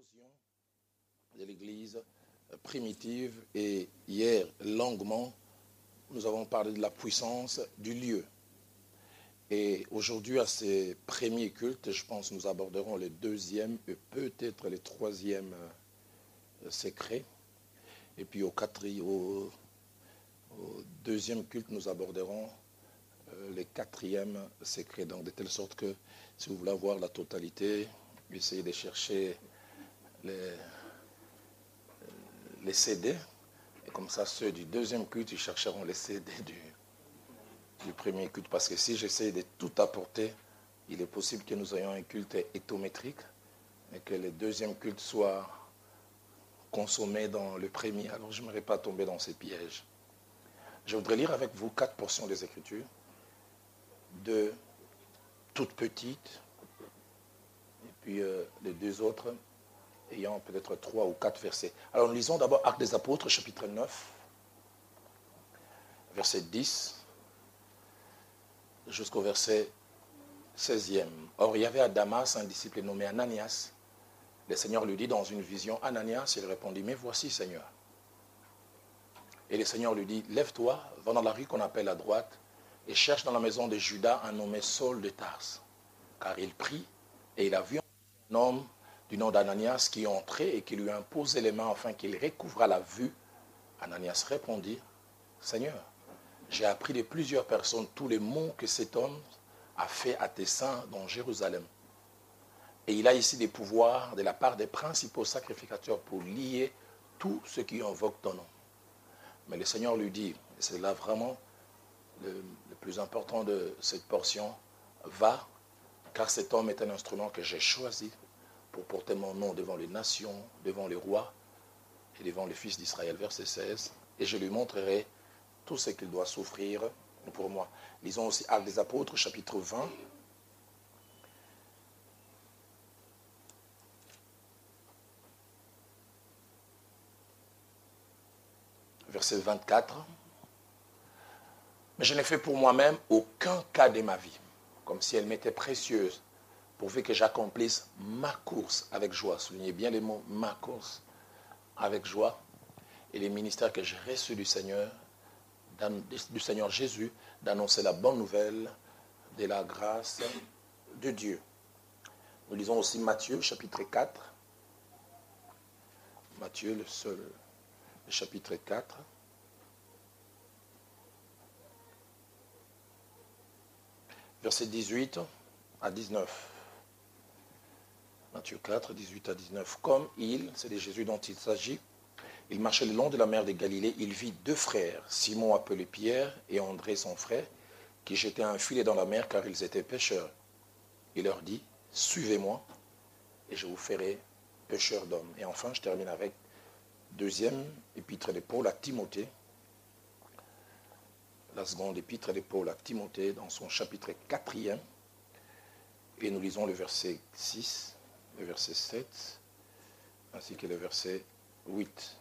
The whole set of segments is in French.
l'éclosion de l'Église primitive et hier, longuement, nous avons parlé de la puissance du lieu. Et aujourd'hui, à ces premiers cultes, je pense que nous aborderons le deuxième et peut-être le troisième secret. Et puis au deuxième culte, nous aborderons le quatrième secret. Donc de telle sorte que, si vous voulez voir la totalité, essayez de chercher les CD. Et comme ça, ceux du deuxième culte, ils chercheront les CD du premier culte. Parce que si j'essaie de tout apporter, il est possible que nous ayons un culte hétométrique et que le deuxième culte soit consommé dans le premier. Alors je n'aimerais pas tomber dans ces pièges. Je voudrais lire avec vous 4 portions des Écritures, de toutes petites, et puis les 2 autres ayant peut-être 3 ou 4 versets. Alors nous lisons d'abord Actes des Apôtres, chapitre 9, verset 10, jusqu'au verset 16e. Or, il y avait à Damas un disciple nommé Ananias. Le Seigneur lui dit dans une vision, Ananias, il répondit, mais voici, Seigneur. Et le Seigneur lui dit, lève-toi, va dans la rue qu'on appelle à droite, et cherche dans la maison de Judas un nommé Saul de Tarse. Car il prie, et il a vu un homme du nom d'Ananias qui est entré et qui lui a imposé les mains afin qu'il recouvra la vue. Ananias répondit, Seigneur, j'ai appris de plusieurs personnes tous les maux que cet homme a fait à tes saints dans Jérusalem. Et il a ici des pouvoirs de la part des principaux sacrificateurs pour lier tous ceux qui invoquent ton nom. Mais le Seigneur lui dit, et c'est là vraiment le plus important de cette portion, va, car cet homme est un instrument que j'ai choisi pour porter mon nom devant les nations, devant les rois et devant les fils d'Israël. Verset 16, et je lui montrerai tout ce qu'il doit souffrir pour moi. Lisons aussi Actes des Apôtres, chapitre 20. Verset 24. Mais je n'ai fait pour moi-même aucun cas de ma vie, comme si elle m'était précieuse, pourvu que j'accomplisse ma course avec joie. Soulignez bien les mots, ma course avec joie. Et les ministères que j'ai reçus du Seigneur Jésus, d'annoncer la bonne nouvelle de la grâce de Dieu. Nous lisons aussi Matthieu, chapitre 4. Matthieu, le chapitre 4. Versets 18 à 19. Matthieu 4, 18 à 19. Comme c'est de Jésus dont il s'agit, il marchait le long de la mer de Galilée, il vit 2 frères, Simon appelé Pierre et André son frère, qui jetaient un filet dans la mer car ils étaient pêcheurs. Il leur dit, suivez-moi et je vous ferai pêcheurs d'hommes. Et enfin, je termine avec deuxième épître de Paul à Timothée. La seconde épître de Paul à Timothée dans son chapitre 4e. Et nous lisons le verset 6, le verset 7, ainsi que le verset 8.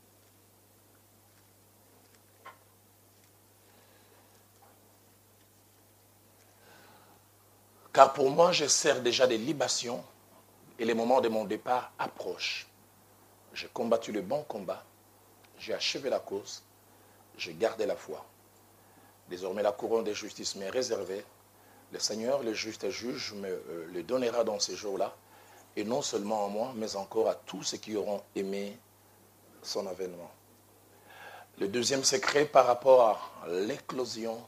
Car pour moi, je sers déjà des libations et les moments de mon départ approchent. J'ai combattu le bon combat, j'ai achevé la course, j'ai gardé la foi. Désormais, la couronne de justice m'est réservée. Le Seigneur, le juste juge, me le donnera dans ces jours-là, et non seulement à moi, mais encore à tous ceux qui auront aimé son avènement. Le deuxième secret par rapport à l'éclosion,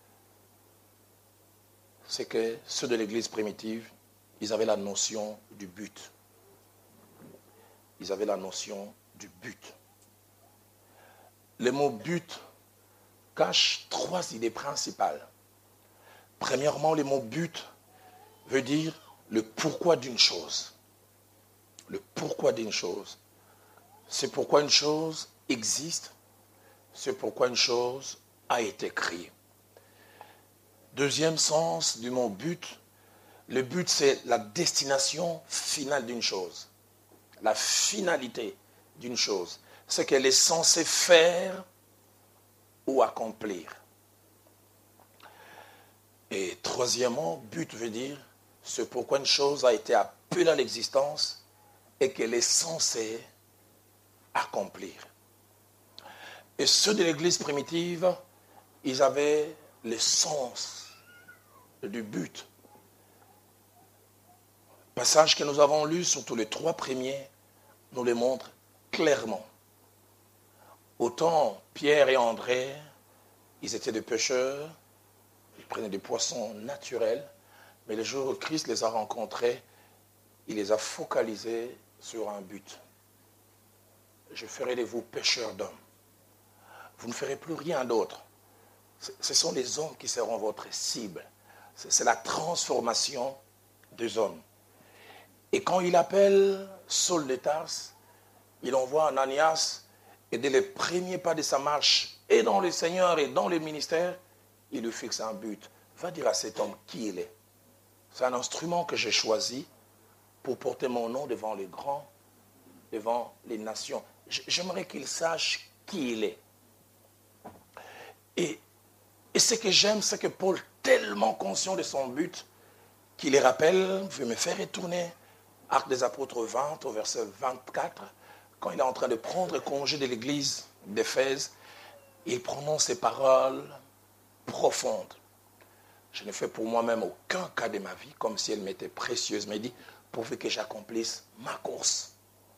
c'est que ceux de l'Église primitive, ils avaient la notion du but. Ils avaient la notion du but. Le mot but cache 3 idées principales. Premièrement, le mot but veut dire le pourquoi d'une chose. Le pourquoi d'une chose. C'est pourquoi une chose existe. C'est pourquoi une chose a été créée. Deuxième sens du mot but, le but c'est la destination finale d'une chose. La finalité d'une chose. Ce qu'elle est censée faire ou accomplir. Et troisièmement, but veut dire ce pourquoi une chose a été appelée à l'existence et qu'elle est censée accomplir. Et ceux de l'Église primitive, ils avaient le sens du but. Le passage que nous avons lu, surtout les 3 premiers, nous les montre clairement. Autant Pierre et André, ils étaient des pêcheurs, ils prenaient des poissons naturels, mais le jour où Christ les a rencontrés, il les a focalisés sur un but. Je ferai de vous pêcheurs d'hommes. Vous ne ferez plus rien d'autre. Ce sont les hommes qui seront votre cible. C'est la transformation des hommes. Et quand il appelle Saul de Tarse, il envoie Ananias, et dès les premiers pas de sa marche, et dans le Seigneur et dans le ministère, il lui fixe un but. Va dire à cet homme qui il est. C'est un instrument que j'ai choisi pour porter mon nom devant les grands, devant les nations. J'aimerais qu'il sache qui il est. Et ce que j'aime, c'est que Paul, tellement conscient de son but, qu'il les rappelle, je vais me faire retourner, Actes des Apôtres 20, au verset 24, quand il est en train de prendre congé de l'église d'Éphèse, il prononce ces paroles profondes. Je ne fais pour moi-même aucun cas de ma vie, comme si elle m'était précieuse, mais il dit, pourvu que j'accomplisse ma course.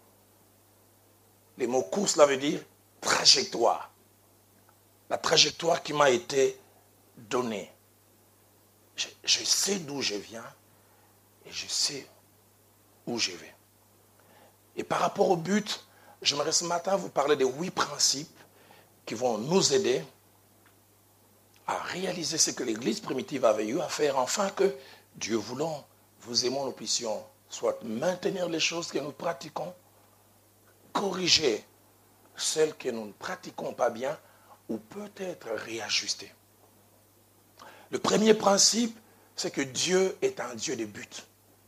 Les mots course, cela veut dire trajectoire. La trajectoire qui m'a été donnée. Je sais d'où je viens et je sais où je vais. Et par rapport au but, j'aimerais ce matin vous parler des 8 principes qui vont nous aider à réaliser ce que l'Église primitive avait eu à faire, afin que, Dieu voulant, vous et moi, nous puissions soit maintenir les choses que nous pratiquons, corriger celles que nous ne pratiquons pas bien, ou peut-être réajuster. Le premier principe, c'est que Dieu est un Dieu de but.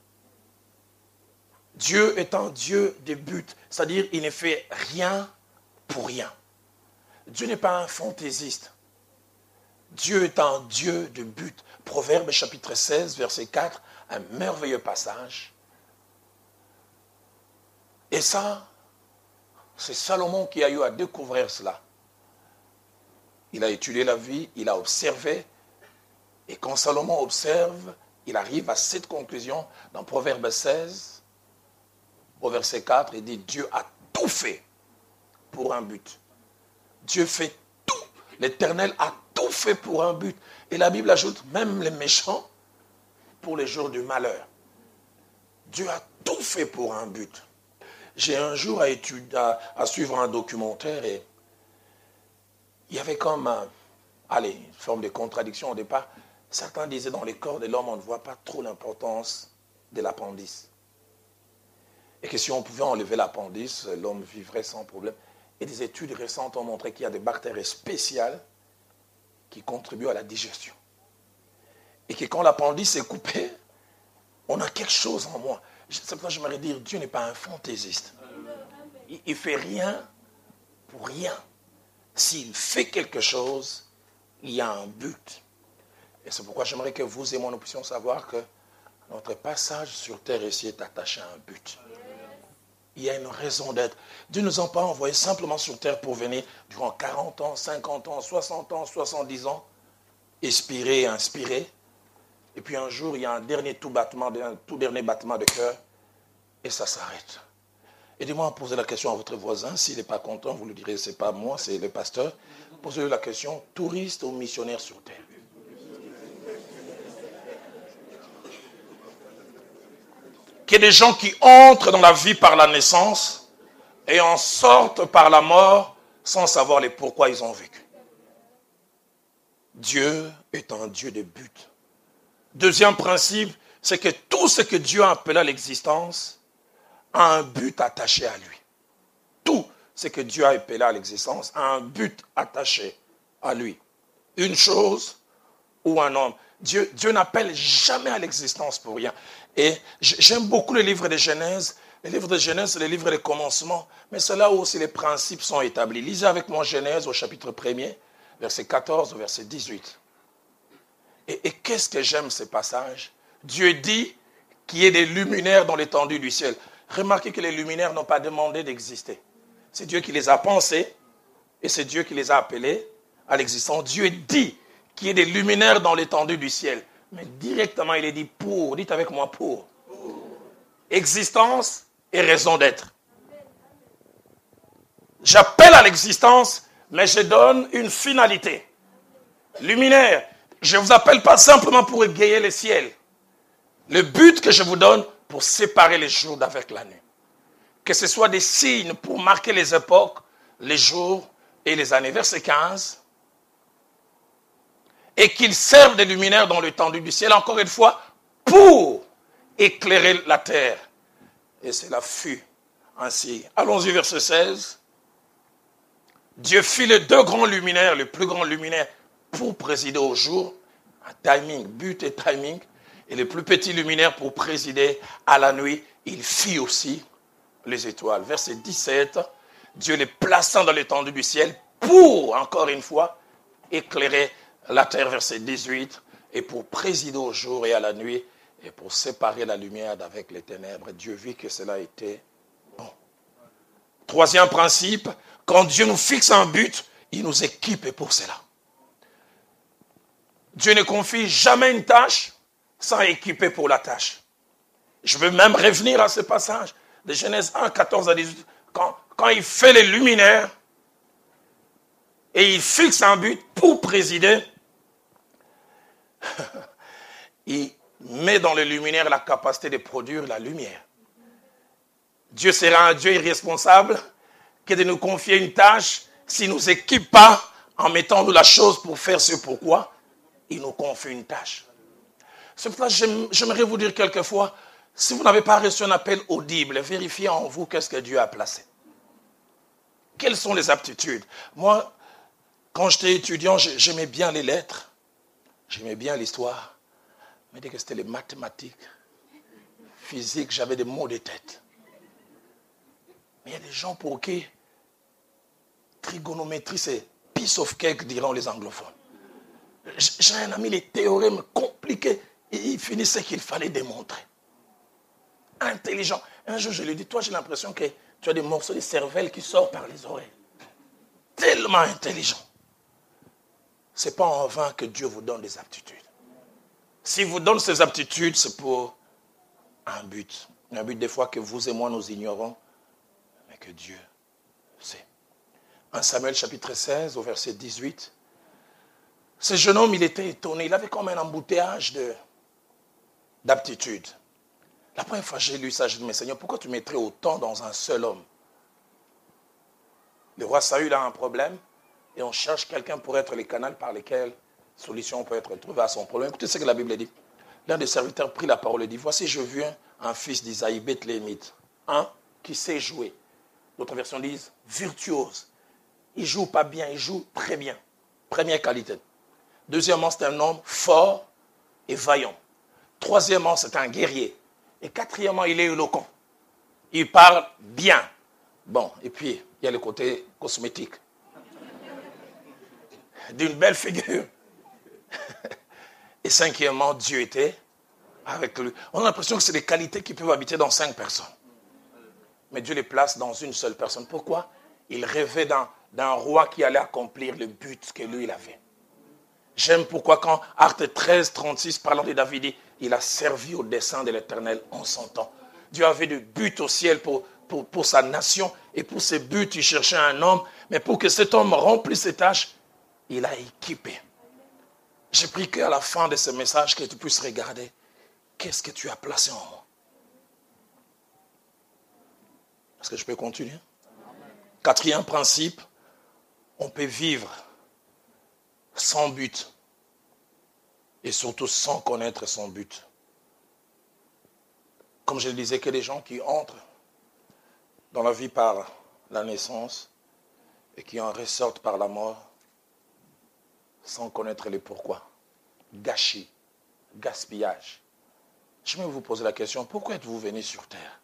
Dieu est un Dieu de but, c'est-à-dire il ne fait rien pour rien. Dieu n'est pas un fantaisiste. Dieu est un Dieu de but. Proverbe chapitre 16, verset 4, un merveilleux passage. Et ça, c'est Salomon qui a eu à découvrir cela. Il a étudié la vie, il a observé. Et quand Salomon observe, il arrive à cette conclusion dans Proverbe 16, au verset 4, il dit, Dieu a tout fait pour un but. Dieu fait tout. L'Éternel a tout fait pour un but. Et la Bible ajoute, même les méchants, pour les jours du malheur. Dieu a tout fait pour un but. J'ai un jour à suivre un documentaire et il y avait comme une forme de contradiction au départ. Certains disaient dans les corps de l'homme, on ne voit pas trop l'importance de l'appendice. Et que si on pouvait enlever l'appendice, l'homme vivrait sans problème. Et des études récentes ont montré qu'il y a des bactéries spéciales qui contribuent à la digestion. Et que quand l'appendice est coupé, on a quelque chose en moi. C'est pour ça que j'aimerais dire, Dieu n'est pas un fantaisiste. Il ne fait rien pour rien. S'il fait quelque chose, il y a un but. Et c'est pourquoi j'aimerais que vous et moi, nous puissions savoir que notre passage sur terre ici est attaché à un but. Il y a une raison d'être. Dieu ne nous a pas envoyés simplement sur terre pour venir durant 40 ans, 50 ans, 60 ans, 70 ans, expirer, inspirer. Et puis un jour, il y a un tout dernier battement de cœur et ça s'arrête. Aidez-moi à poser la question à votre voisin. S'il n'est pas content, vous lui direz, ce n'est pas moi, c'est le pasteur. Posez-lui la question, touriste ou missionnaire sur terre? Qu'il y ait des gens qui entrent dans la vie par la naissance et en sortent par la mort sans savoir les pourquoi ils ont vécu. Dieu est un Dieu de but. Deuxième principe, c'est que tout ce que Dieu a appelé à l'existence a un but attaché à lui. Tout ce que Dieu a appelé à l'existence a un but attaché à lui. Une chose ou un homme. Dieu n'appelle jamais à l'existence pour rien. Et j'aime beaucoup les livres de Genèse. Les livres de Genèse, c'est les livres de commencement. Mais c'est là où aussi les principes sont établis. Lisez avec moi Genèse au chapitre 1er, verset 14 au verset 18. Et qu'est-ce que j'aime ces passages? Dieu dit qu'il y ait des luminaires dans l'étendue du ciel. Remarquez que les luminaires n'ont pas demandé d'exister. C'est Dieu qui les a pensés et c'est Dieu qui les a appelés à l'existence. Dieu dit qu'il y ait des luminaires dans l'étendue du ciel. Mais directement, il est dit pour. Dites avec moi pour. Existence et raison d'être. J'appelle à l'existence, mais je donne une finalité. Luminaire, je ne vous appelle pas simplement pour égayer le ciel. Le but que je vous donne, pour séparer les jours d'avec la nuit. Que ce soit des signes pour marquer les époques, les jours et les années. Verset 15. Et qu'ils servent des luminaires dans l'étendue du ciel, encore une fois, pour éclairer la terre. Et cela fut ainsi. Allons-y, verset 16. Dieu fit les deux grands luminaires, le plus grand luminaire, pour présider au jour, un timing, but et timing, et le plus petit luminaire pour présider à la nuit. Il fit aussi les étoiles. Verset 17, Dieu les plaçant dans l'étendue du ciel pour, encore une fois, éclairer la terre. Verset 18, et pour présider au jour et à la nuit, et pour séparer la lumière d'avec les ténèbres. Dieu vit que cela était bon. Troisième principe, quand Dieu nous fixe un but, il nous équipe pour cela. Dieu ne confie jamais une tâche sans équiper pour la tâche. Je veux même revenir à ce passage de Genèse 1, 14 à 18. Quand il fait les luminaires et il fixe un but pour présider, il met dans les luminaires la capacité de produire la lumière. Dieu sera un Dieu irresponsable que de nous confier une tâche s'il ne nous équipe pas en mettant nous la chose pour faire ce pourquoi il nous confie une tâche. C'est pour ça que j'aimerais vous dire quelquefois, si vous n'avez pas reçu un appel audible, vérifiez en vous qu'est-ce que Dieu a placé. Quelles sont les aptitudes? Moi, quand j'étais étudiant, j'aimais bien les lettres, j'aimais bien l'histoire, mais dès que c'était les mathématiques, physique, j'avais des maux de tête. Mais il y a des gens pour qui trigonométrie, c'est piece of cake, diront les anglophones. J'ai un ami, les théorèmes compliqués, et il finissait qu'il fallait démontrer. Intelligent. Un jour, je lui ai dit, toi, j'ai l'impression que tu as des morceaux de cervelle qui sortent par les oreilles. Tellement intelligent. Ce n'est pas en vain que Dieu vous donne des aptitudes. S'il vous donne ces aptitudes, c'est pour un but. Un but des fois que vous et moi nous ignorons, mais que Dieu sait. 1 Samuel chapitre 16 au verset 18. Ce jeune homme, il était étonné. Il avait comme un embouteillage d'aptitudes. La première fois que j'ai lu ça, je dis, mais Seigneur, pourquoi tu mettrais autant dans un seul homme? Le roi Saül a un problème et on cherche quelqu'un pour être le canal par lequel solution peut être trouvée à son problème. Écoutez ce que la Bible dit. L'un des serviteurs prit la parole et dit, voici, je viens un fils d'Isaïe, Bethléemite, un qui sait jouer. D'autres versions disent virtuose. Il ne joue pas bien, il joue très bien. Première qualité. Deuxièmement, c'est un homme fort et vaillant. Troisièmement, c'est un guerrier. Et quatrièmement, il est éloquent. Il parle bien. Bon, et puis, il y a le côté cosmétique. D'une belle figure. Et cinquièmement, Dieu était avec lui. On a l'impression que c'est des qualités qui peuvent habiter dans 5 personnes. Mais Dieu les place dans une seule personne. Pourquoi? Il rêvait d'un roi qui allait accomplir le but que lui, il avait. J'aime pourquoi quand Actes 13, 36, parlant de David, il a servi au dessein de l'Éternel en son temps. Dieu avait des buts au ciel pour sa nation. Et pour ces buts, il cherchait un homme. Mais pour que cet homme remplisse ses tâches, il a équipé. J'ai pris qu'à la fin de ce message, que tu puisses regarder. Qu'est-ce que tu as placé en moi? Est-ce que je peux continuer? Quatrième principe, on peut vivre sans but et surtout sans connaître son but. Comme je le disais, que des gens qui entrent dans la vie par la naissance et qui en ressortent par la mort sans connaître les pourquoi. Gâchis, gaspillage. Je vais vous poser la question, pourquoi êtes-vous venu sur terre?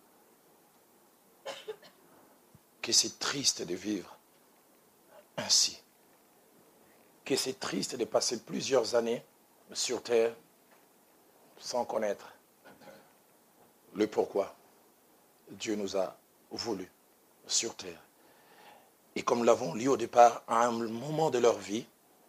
Que c'est triste de vivre ainsi. Que c'est triste de passer plusieurs années sur terre sans connaître le pourquoi. Dieu nous a voulu sur terre. Et comme nous l'avons lu au départ, à un moment de leur vie,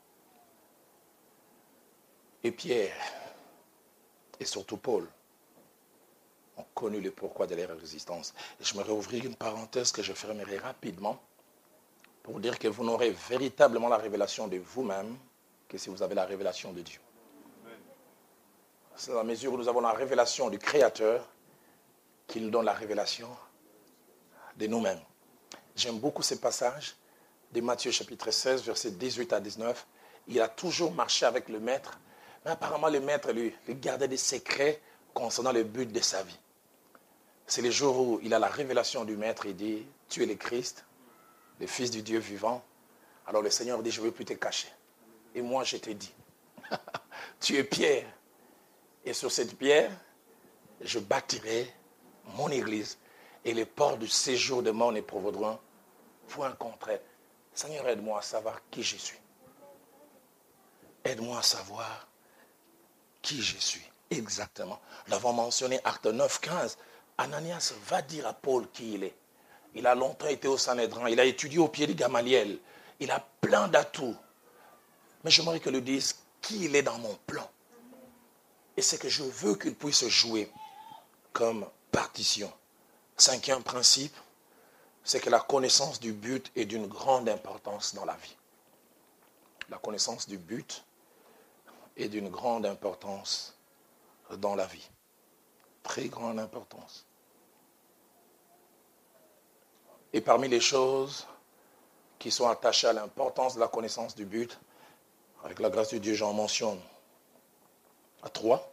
et Pierre, et surtout Paul, ont connu le pourquoi de leur existence. Et je me réouvrir une parenthèse que je fermerai rapidement pour dire que vous n'aurez véritablement la révélation de vous-même que si vous avez la révélation de Dieu. C'est dans la mesure où nous avons la révélation du Créateur qui nous donne la révélation de nous-mêmes. J'aime beaucoup ces passages de Matthieu chapitre 16, versets 18 à 19. Il a toujours marché avec le Maître, mais apparemment le Maître lui gardait des secrets concernant le but de sa vie. C'est le jour où il a la révélation du Maître, il dit, tu es le Christ, le Fils du Dieu vivant. Alors le Seigneur dit, je ne veux plus te cacher. Et moi je te dis, tu es Pierre. Et sur cette pierre, je bâtirai mon église. Et les portes du séjour de mort ne provoqueront point contre elle. Seigneur, aide-moi à savoir qui je suis. Aide-moi à savoir qui je suis. Exactement. Nous l'avons mentionné, Acte 9, 15. Ananias va dire à Paul qui il est. Il a longtemps été au Sanhédrin. Il a étudié au pied de Gamaliel. Il a plein d'atouts. Mais j'aimerais qu'il lui dise qui il est dans mon plan. Et c'est que je veux qu'il puisse jouer comme partition. Cinquième principe, c'est que la connaissance du but est d'une grande importance dans la vie. La connaissance du but est d'une grande importance dans la vie. Très grande importance. Et parmi les choses qui sont attachées à l'importance de la connaissance du but, avec la grâce de Dieu, j'en mentionne à 3.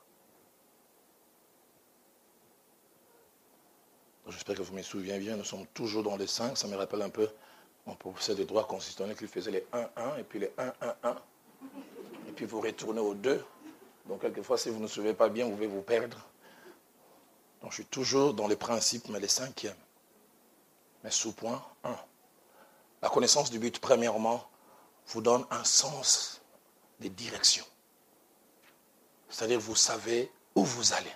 J'espère que vous me souvenez bien, nous sommes toujours dans les 5. Ça me rappelle un peu mon professeur de droit constitutionnel qui faisait les 1-1 et puis les 1-1-1. Et puis vous retournez aux 2. Donc quelquefois, si vous ne souvenez pas bien, vous pouvez vous perdre. Donc je suis toujours dans les principes, mais les 5e. Mais sous-point 1. La connaissance du but, premièrement, vous donne un sens de direction. C'est-à-dire, vous savez où vous allez.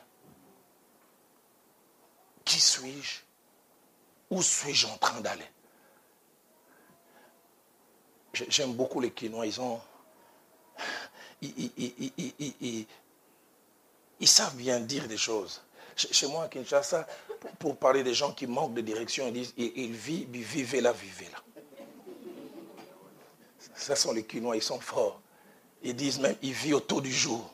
Qui suis-je? Où suis-je en train d'aller? J'aime beaucoup les Quinois. Ils savent bien dire des choses. Chez moi à Kinshasa, pour parler des gens qui manquent de direction, ils disent, vivez-la, vivez-la. Ce sont les Quinois, ils sont forts. Ils disent même, ils vivent autour du jour.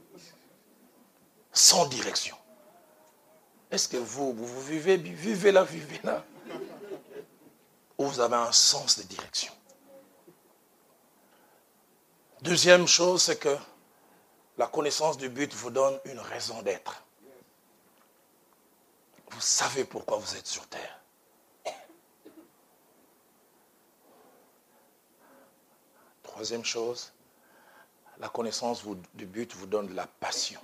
Sans direction. Est-ce que vous vivez-la, vivez-la? Ou vous avez un sens de direction? Deuxième chose, c'est que la connaissance du but vous donne une raison d'être. Vous savez pourquoi vous êtes sur terre. Troisième chose, la connaissance du but vous donne de la passion.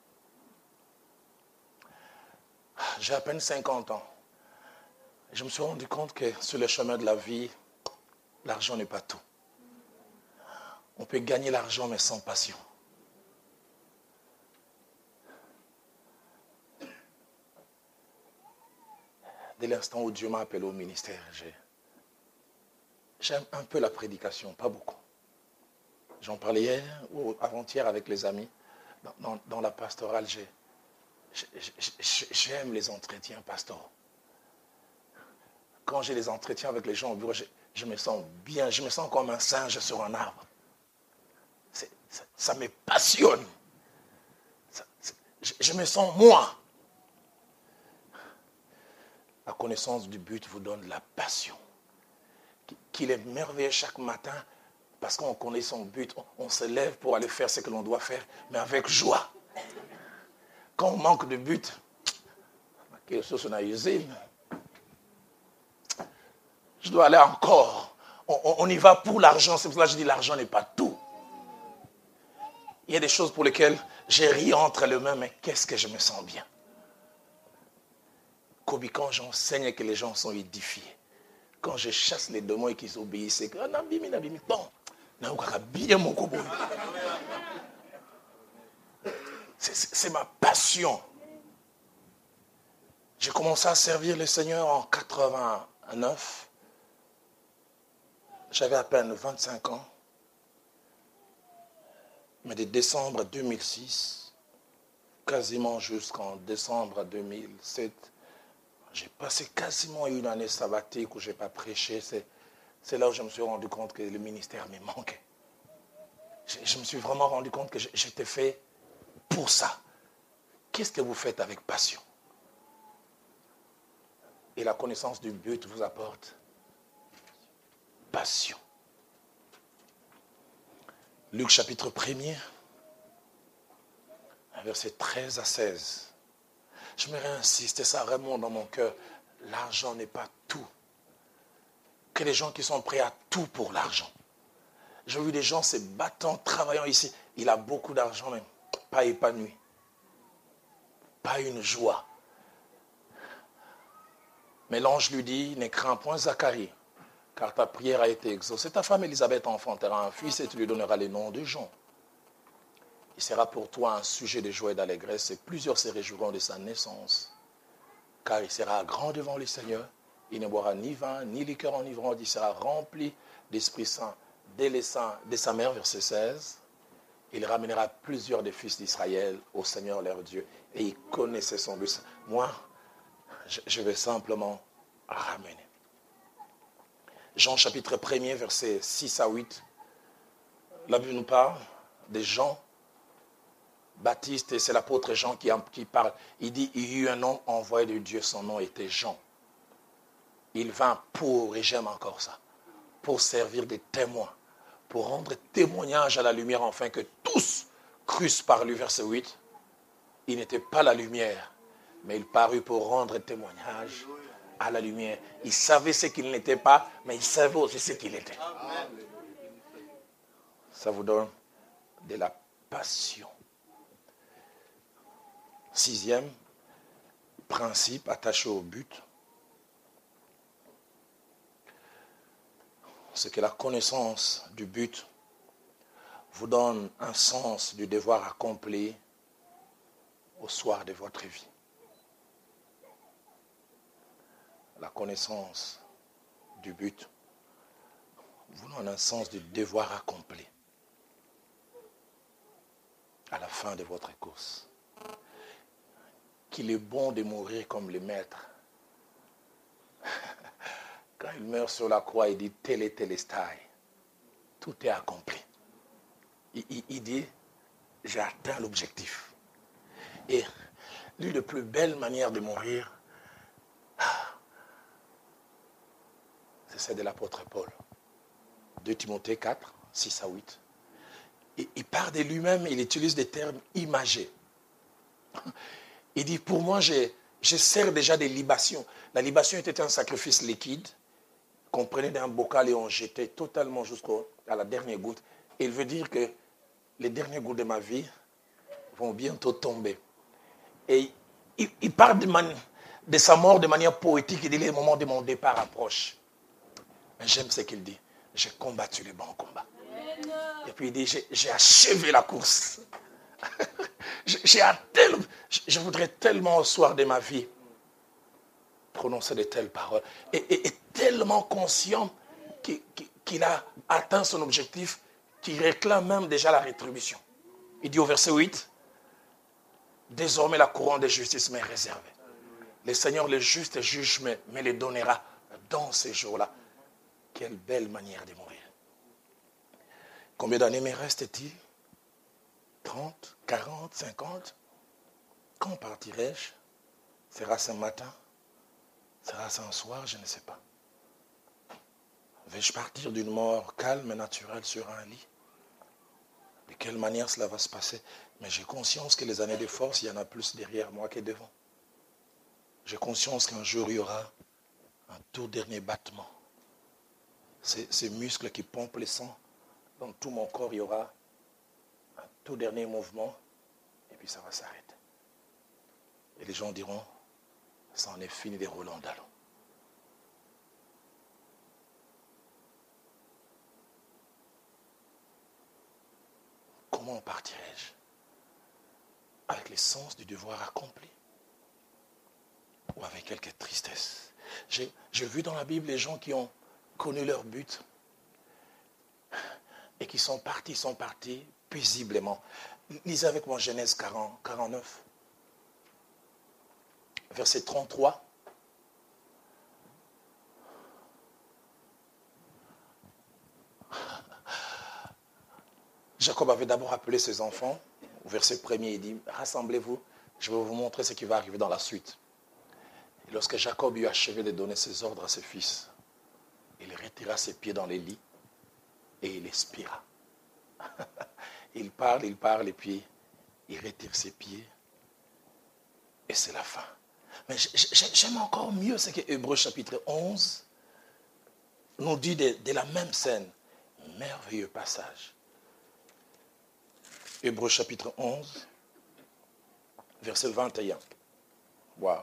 J'ai à peine 50 ans. Je me suis rendu compte que sur le chemin de la vie, l'argent n'est pas tout. On peut gagner l'argent mais sans passion. Dès l'instant où Dieu m'a appelé au ministère, j'aime un peu la prédication, pas beaucoup. J'en parlais hier ou avant-hier avec les amis. Dans la pastorale, j'aime les entretiens pastoraux. Quand j'ai les entretiens avec les gens au bureau, je me sens bien, je me sens comme un singe sur un arbre. Ça me passionne. Je me sens moi. La connaissance du but vous donne de la passion. Qu'il est merveilleux chaque matin parce qu'on connaît son but. On se lève pour aller faire ce que l'on doit faire, mais avec joie. Quand on manque de but, quelque chose on a usé. Je dois aller encore. On y va pour l'argent. C'est pour ça que je dis l'argent n'est pas tout. Il y a des choses pour lesquelles j'ai ri entre les mains, mais qu'est-ce que je me sens bien. Kobi, quand j'enseigne que les gens sont édifiés, quand je chasse les démons et qu'ils obéissent, c'est que c'est ma passion. J'ai commencé à servir le Seigneur en 89. J'avais à peine 25 ans. Mais de décembre 2006, quasiment jusqu'en décembre 2007, j'ai passé quasiment une année sabbatique où je n'ai pas prêché. C'est là où je me suis rendu compte que le ministère me manquait. Je me suis vraiment rendu compte que j'étais fait pour ça. Qu'est-ce que vous faites avec passion? Et la connaissance du but vous apporte passion. Luc chapitre 1er, versets 13 à 16. J'aimerais insister, ça remonte dans mon cœur. L'argent n'est pas tout. Que les gens qui sont prêts à tout pour l'argent. J'ai vu des gens se battant, travaillant ici. Il a beaucoup d'argent même. Pas épanoui. Pas une joie. Mais l'ange lui dit, ne crains point Zacharie, car ta prière a été exaucée. Ta femme Élisabeth enfantera un fils et tu lui donneras le nom de Jean. Il sera pour toi un sujet de joie et d'allégresse et plusieurs se réjouiront de sa naissance. Car il sera grand devant le Seigneur. Il ne boira ni vin, ni liqueur enivrante. Il sera rempli d'Esprit Saint dès le sein de sa mère, verset 16. Il ramènera plusieurs des fils d'Israël au Seigneur leur Dieu. Et il connaissait son but. Moi, je vais simplement ramener. Jean chapitre 1er, versets 6 à 8. La Bible nous parle des Jean Baptiste, et c'est l'apôtre Jean qui parle. Il dit, il y eut un homme envoyé de Dieu, son nom était Jean. Il vint pour, et j'aime encore ça, pour servir de témoin, pour rendre témoignage à la lumière, afin que tous crussent par lui, verset 8. Il n'était pas la lumière, mais il parut pour rendre témoignage à la lumière. Il savait ce qu'il n'était pas, mais il savait aussi ce qu'il était. Ça vous donne de la passion. 6e principe attaché au but, c'est que la connaissance du but vous donne un sens du devoir accompli au soir de votre vie. La connaissance du but vous donne un sens du devoir accompli à la fin de votre course. Qu'il est bon de mourir comme le maître. Quand il meurt sur la croix, il dit télétélestai. Tout est accompli. Il dit, j'ai atteint l'objectif. Et l'une des plus belles manières de mourir, c'est celle de l'apôtre Paul. 2 Timothée 4, 6 à 8. Et il parle de lui-même, il utilise des termes imagés. Il dit, pour moi, je sers déjà des libations. La libation était un sacrifice liquide qu'on prenait d'un bocal et on jetait totalement jusqu'à la dernière goutte. Et il veut dire que les dernières gouttes de ma vie vont bientôt tomber. Et il parle de sa mort de manière poétique. Il dit, le moment de mon départ approche. Mais j'aime ce qu'il dit. J'ai combattu le bon combat. Et puis il dit, j'ai achevé la course. Je voudrais tellement au soir de ma vie prononcer de telles paroles et tellement conscient qu'il a atteint son objectif qu'il réclame même déjà la rétribution. Il dit au verset 8, désormais la couronne de justice m'est réservée. Le Seigneur le juste juge me le donnera dans ces jours-là. Quelle belle manière de mourir. Combien d'années me reste-t-il? 30, 40, 50? Quand partirai-je? Sera-ce un matin? Sera-ce un soir? Je ne sais pas. Vais-je partir d'une mort calme et naturelle sur un lit? De quelle manière cela va se passer? Mais j'ai conscience que les années de force, il y en a plus derrière moi que devant. J'ai conscience qu'un jour, il y aura un tout dernier battement. Ces muscles qui pompent le sang, dans tout mon corps, il y aura un tout dernier mouvement, et puis ça va s'arrêter. Et les gens diront, ça en est fini des Roland Dallon. Comment partirai-je? Avec le sens du devoir accompli. ou avec quelque tristesse. J'ai vu dans la Bible les gens qui ont connu leur but et qui sont partis paisiblement. Lisez avec moi Genèse 49, verset 33. Jacob avait d'abord appelé ses enfants. Au verset 1er, il dit, rassemblez-vous, je vais vous montrer ce qui va arriver dans la suite. Et lorsque Jacob eut achevé de donner ses ordres à ses fils, il retira ses pieds dans les lits et il expira. Il parle, et puis il retire ses pieds et c'est la fin. Mais j'aime encore mieux ce que Hébreux chapitre 11 nous dit de la même scène. Merveilleux passage. Hébreux chapitre 11, verset 21. Waouh.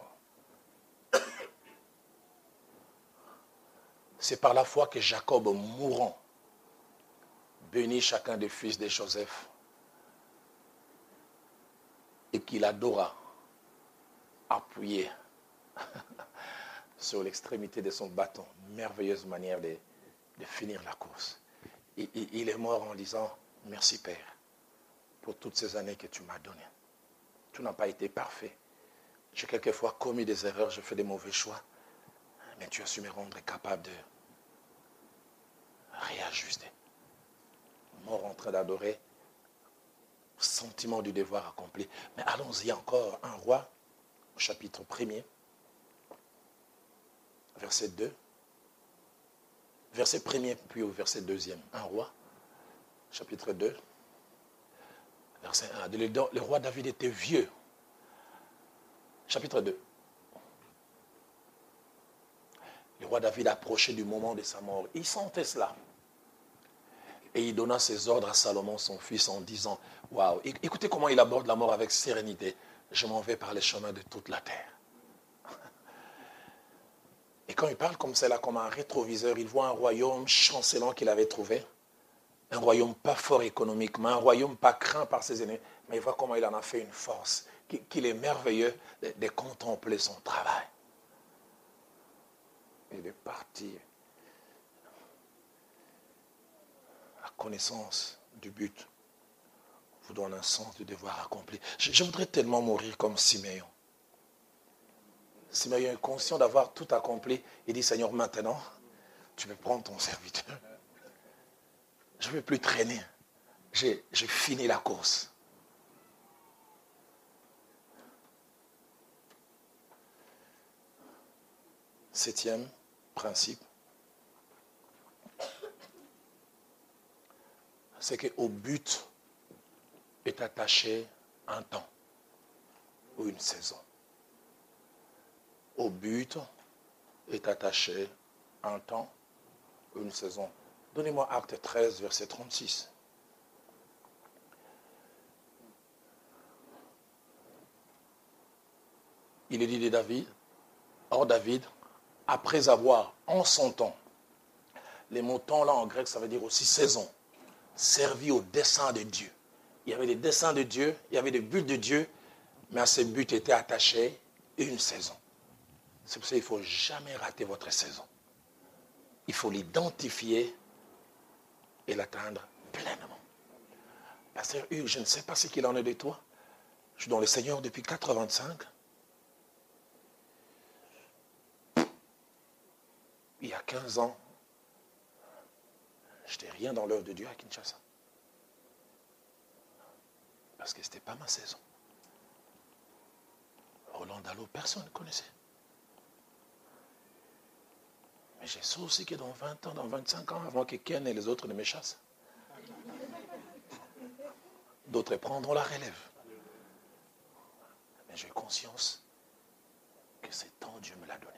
C'est par la foi que Jacob, mourant, bénit chacun des fils de Joseph et qu'il adora, appuyé sur l'extrémité de son bâton. Merveilleuse manière de finir la course. Il est mort en disant, merci Père, pour toutes ces années que tu m'as données. Tu n'as pas été parfait. J'ai quelquefois commis des erreurs, j'ai fait des mauvais choix, mais tu as su me rendre capable de réajuster. Mort en train d'adorer, sentiment du devoir accompli. Mais allons-y encore, un roi, au chapitre 1er, verset 2, verset 1er, puis au verset 2e, un roi, chapitre 2, verset 1. Le roi David était vieux. Chapitre 2. Le roi David approchait du moment de sa mort. Il sentait cela. Et il donna ses ordres à Salomon, son fils, en disant, waouh, écoutez comment il aborde la mort avec sérénité. Je m'en vais par les chemins de toute la terre. Et quand il parle comme cela, comme un rétroviseur, il voit un royaume chancelant qu'il avait trouvé. Un royaume pas fort économiquement, un royaume pas craint par ses ennemis. Mais il voit comment il en a fait une force, qu'il est merveilleux de contempler son travail. Il est parti. La connaissance du but vous donne un sens du devoir accompli. Je voudrais tellement mourir comme Siméon. Siméon est conscient d'avoir tout accompli. Il dit, Seigneur, maintenant, tu peux prendre ton serviteur. Je ne veux plus traîner. J'ai fini la course. Septième principe, c'est qu'au but est attaché un temps ou une saison. Au but est attaché un temps ou une saison. Donnez-moi Acte 13, verset 36. Il est dit de David, or David, après avoir, en son temps, les mots temps là en grec, ça veut dire aussi saison, servi au dessein de Dieu. Il y avait des desseins de Dieu, il y avait des buts de Dieu, mais à ces buts était attaché une saison. C'est pour ça qu'il ne faut jamais rater votre saison. Il faut l'identifier et l'atteindre pleinement. Pasteur Hugues, je ne sais pas ce qu'il en est de toi. Je suis dans le Seigneur depuis 85. Il y a 15 ans, je n'étais rien dans l'œuvre de Dieu à Kinshasa. Parce que ce n'était pas ma saison. Roland Dallot, personne ne connaissait. Mais j'ai su aussi que dans 20 ans, dans 25 ans, avant que Ken et les autres ne me chassent, d'autres prendront la relève. Mais j'ai conscience que ce temps, Dieu me l'a donné.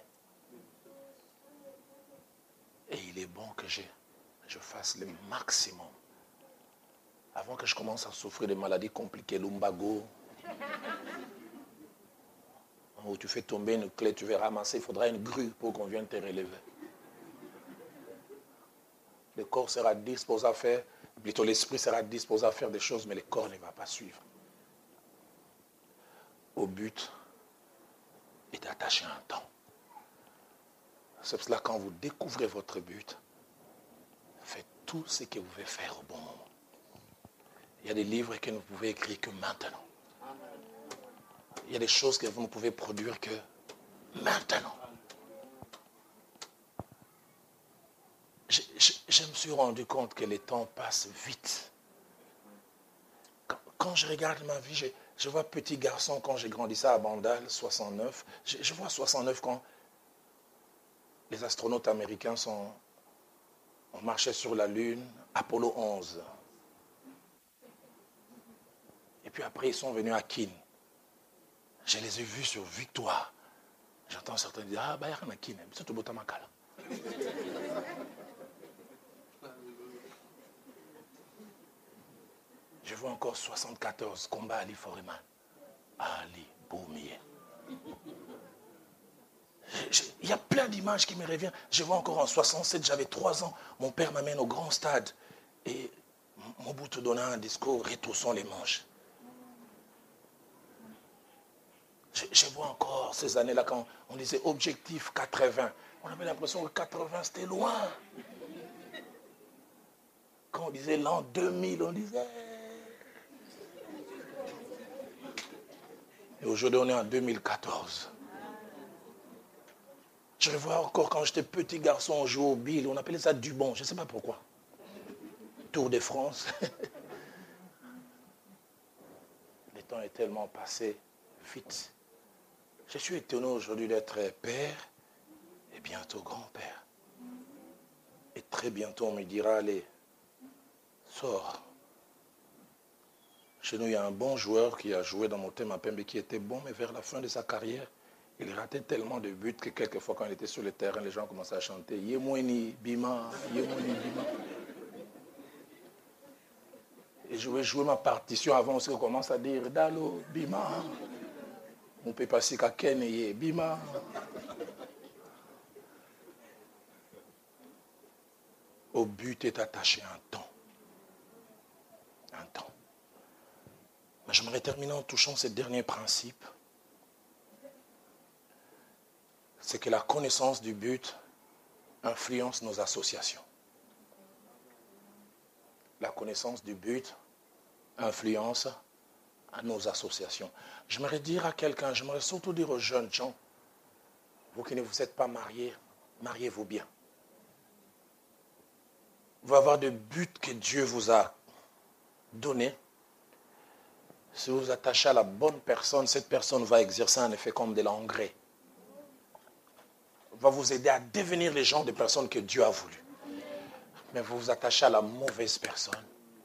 Et il est bon que je fasse le maximum. Avant que je commence à souffrir de maladies compliquées, lumbago, où tu fais tomber une clé, tu veux ramasser, il faudra une grue pour qu'on vienne te relever. Le corps sera disposé à faire, plutôt l'esprit sera disposé à faire des choses, mais le corps ne va pas suivre. Au but est attaché à un temps. C'est pour cela quand vous découvrez votre but, faites tout ce que vous pouvez faire au bon moment. Il y a des livres que vous ne pouvez écrire que maintenant. Il y a des choses que vous ne pouvez produire que maintenant. Je me suis rendu compte que les temps passent vite. Quand je regarde ma vie, je vois petit garçon quand j'ai grandi ça à Bandal, 69. Je vois 69 quand les astronautes américains ont marché sur la Lune, Apollo 11. Et puis après, ils sont venus à Keene. Je les ai vus sur Victoire. J'entends certains dire, ah, bah, il y a un Keene, c'est tout Botamakala. Je vois encore 74, combat Ali Foreman. Ali Boumier. Il y a plein d'images qui me reviennent. Je vois encore en 67, j'avais 3 ans. Mon père m'amène au grand stade. Et Mobutu donnant un discours, retroussant les manches. Je vois encore ces années-là quand on disait objectif 80. On avait l'impression que 80 c'était loin. Quand on disait l'an 2000, on disait... Et aujourd'hui, on est en 2014. Je revois encore quand j'étais petit garçon, on jouait au bill, on appelait ça Dubon, je ne sais pas pourquoi. Tour de France. Le temps est tellement passé vite. Je suis étonné aujourd'hui d'être père et bientôt grand-père. Et très bientôt, on me dira, allez, sors. Chez nous, il y a un bon joueur qui a joué dans mon thème à Pembe qui était bon, mais vers la fin de sa carrière, il ratait tellement de buts que quelquefois, quand il était sur le terrain, les gens commençaient à chanter « Yemweni Bima, Yemweni Bima ». Et je vais jouer ma partition avant aussi qu'on commence à dire « Dalo Bima ». On peut passer qu'à Keneye Bima. Au but est attaché un temps. Un temps. Mais j'aimerais terminer en touchant ce dernier principe. C'est que la connaissance du but influence nos associations. La connaissance du but influence nos associations. J'aimerais dire à quelqu'un, j'aimerais surtout dire aux jeunes gens, vous qui ne vous êtes pas mariés, mariez-vous bien. Vous allez avoir des buts que Dieu vous a donnés. Si vous vous attachez à la bonne personne, cette personne va exercer un effet comme de l'engrais. Va vous aider à devenir les gens des personnes que Dieu a voulu. Mais vous vous attachez à la mauvaise personne.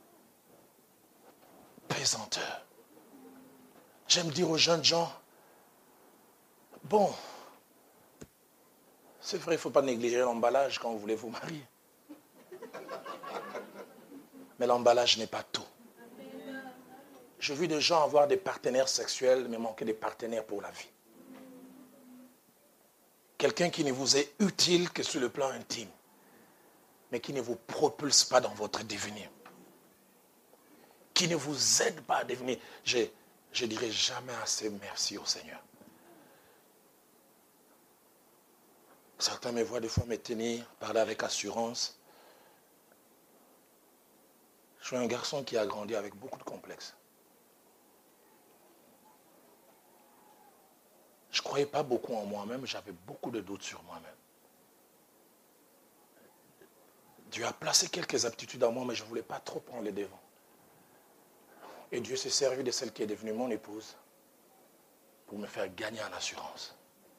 Pesanteur. J'aime dire aux jeunes gens, bon, c'est vrai, il ne faut pas négliger l'emballage quand vous voulez vous marier. Mais l'emballage n'est pas tout. J'ai vu des gens avoir des partenaires sexuels, mais manquer des partenaires pour la vie. Quelqu'un qui ne vous est utile que sur le plan intime, mais qui ne vous propulse pas dans votre devenir. Qui ne vous aide pas à devenir. Je ne dirai jamais assez merci au Seigneur. Certains me voient des fois me tenir, parler avec assurance. Je suis un garçon qui a grandi avec beaucoup de complexes. Je ne croyais pas beaucoup en moi-même, j'avais beaucoup de doutes sur moi-même. Dieu a placé quelques aptitudes en moi, mais je ne voulais pas trop prendre les devants. Et Dieu s'est servi de celle qui est devenue mon épouse pour me faire gagner en assurance.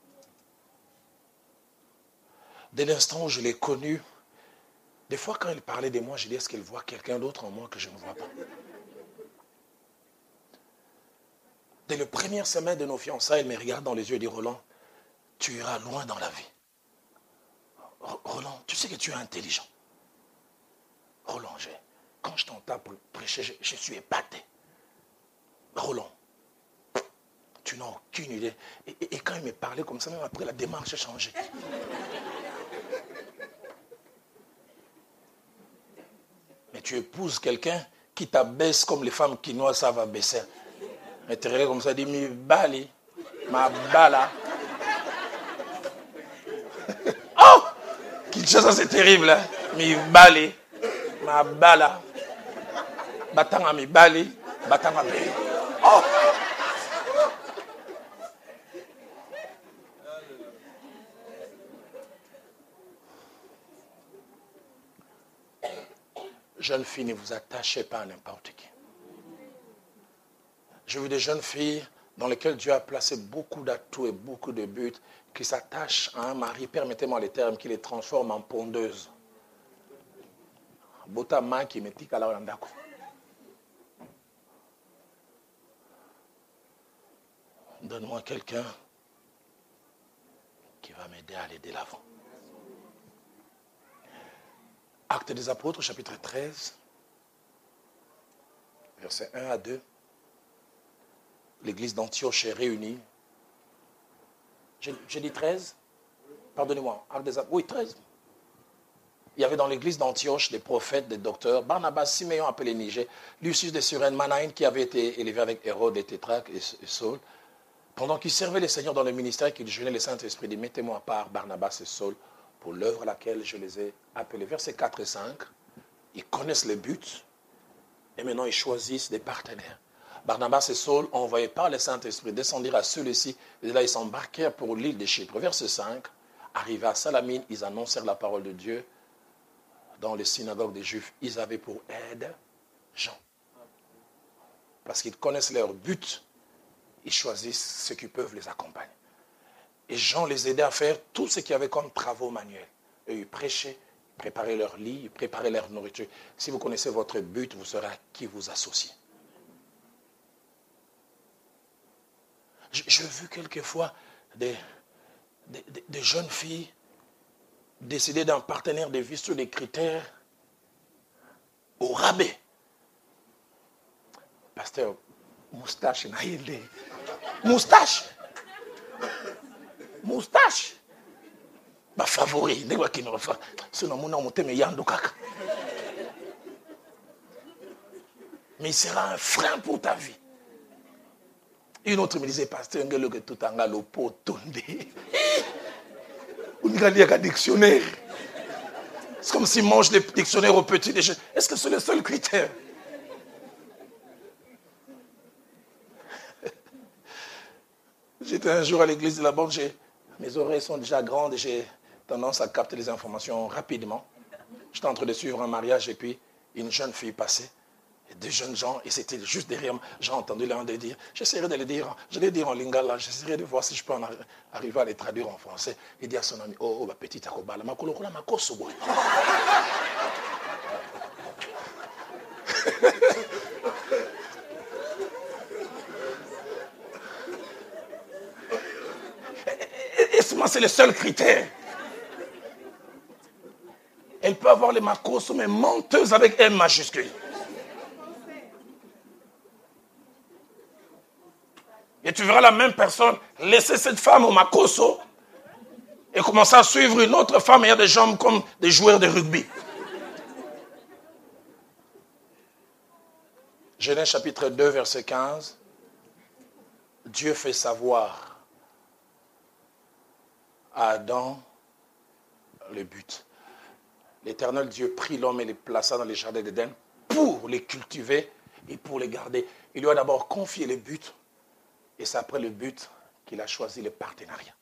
Dès l'instant où je l'ai connue, des fois quand elle parlait de moi, je dis, est-ce qu'elle voit quelqu'un d'autre en moi que je ne vois pas? Dès le premier semaine de nos fiançailles, elle me regarde dans les yeux et dit, Roland, tu iras loin dans la vie. Roland, tu sais que tu es intelligent. Roland, quand je t'entends prêcher, je suis épaté. Roland, tu n'as aucune idée. Et quand il me parlait comme ça, même après, la démarche a changé. Mais tu épouses quelqu'un qui t'abaisse comme les femmes quinoises savent abaisser. Mais tu regardes comme ça, dit, mi bali, ma bala. Oh! Kinshasa, c'est terrible. Hein? Mi bali, ma bala. Batanga mi bali, batanga be. Oh! Jeunes filles, ne vous attachez pas à n'importe qui. J'ai vu des jeunes filles dans lesquelles Dieu a placé beaucoup d'atouts et beaucoup de buts qui s'attachent à un mari, permettez-moi les termes, qui les transforme en pondeuses. Botama qui me tika la landako. Donne-moi quelqu'un qui va m'aider à aller de l'avant. Actes des Apôtres, chapitre 13, versets 1 à 2. L'église d'Antioche est réunie. J'ai dit 13? Pardonnez-moi. Actes des Apôtres. Oui, 13. Il y avait dans l'église d'Antioche des prophètes, des docteurs. Barnabas, Siméon appelé Niger, Lucius de Cyrène, Manaïn qui avait été élevé avec Hérode, et Tétrarque et Saul. Pendant qu'ils servaient le Seigneur dans le ministère, qu'ils jeûnaient, le Saint-Esprit dit, mettez-moi à part Barnabas et Saul pour l'œuvre à laquelle je les ai appelés. Versets 4 et 5, ils connaissent le but et maintenant ils choisissent des partenaires. Barnabas et Saul, envoyés par le Saint-Esprit, descendirent à celui-ci et là ils s'embarquèrent pour l'île de Chypre. Verset 5, arrivés à Salamine, ils annoncèrent la parole de Dieu dans les synagogues des Juifs. Ils avaient pour aide Jean. Parce qu'ils connaissent leur but, ils choisissent ceux qui peuvent les accompagner. Et Jean les aidait à faire tout ce qu'il y avait comme travaux manuels. Et ils prêchaient, préparaient leur lit, préparaient leur nourriture. Si vous connaissez votre but, vous saurez à qui vous associer. J'ai vu quelquefois des jeunes filles décider d'un partenaire de vie sur des critères au rabais. Pasteur, moustache, moustache. Moustache. Ma favori, ne qui ne refa. Sinon, mon nom me yando kaka. Mais il sera un frein pour ta vie. Une autre me disait, pasteur, ngelo que tout en le pot tombé. On dit un dictionnaire. C'est comme s'il mange les dictionnaires au petit déjeuner. Est-ce que c'est le seul critère? J'étais un jour à l'église de la Banque, mes oreilles sont déjà grandes et j'ai tendance à capter les informations rapidement. J'étais en train de suivre un mariage et puis une jeune fille passait, et deux jeunes gens, et c'était juste derrière moi. J'ai entendu l'un de dire, j'essaierai de le dire, je vais dire en lingala, j'essaierai de voir si je peux arriver à les traduire en français. Il dit à son ami, oh, ma petite akobala, ma kolokula, ma kosobo. C'est le seul critère. Elle peut avoir les macos, mais menteuse avec M majuscule. Et tu verras la même personne laisser cette femme au macoso et commencer à suivre une autre femme ayant des jambes comme des joueurs de rugby. Genèse chapitre 2, verset 15. Dieu fait savoir à Adam le but. L'Éternel Dieu prit l'homme et les plaça dans les jardins d'Éden pour les cultiver et pour les garder. Il lui a d'abord confié le but et c'est après le but qu'il a choisi le partenariat.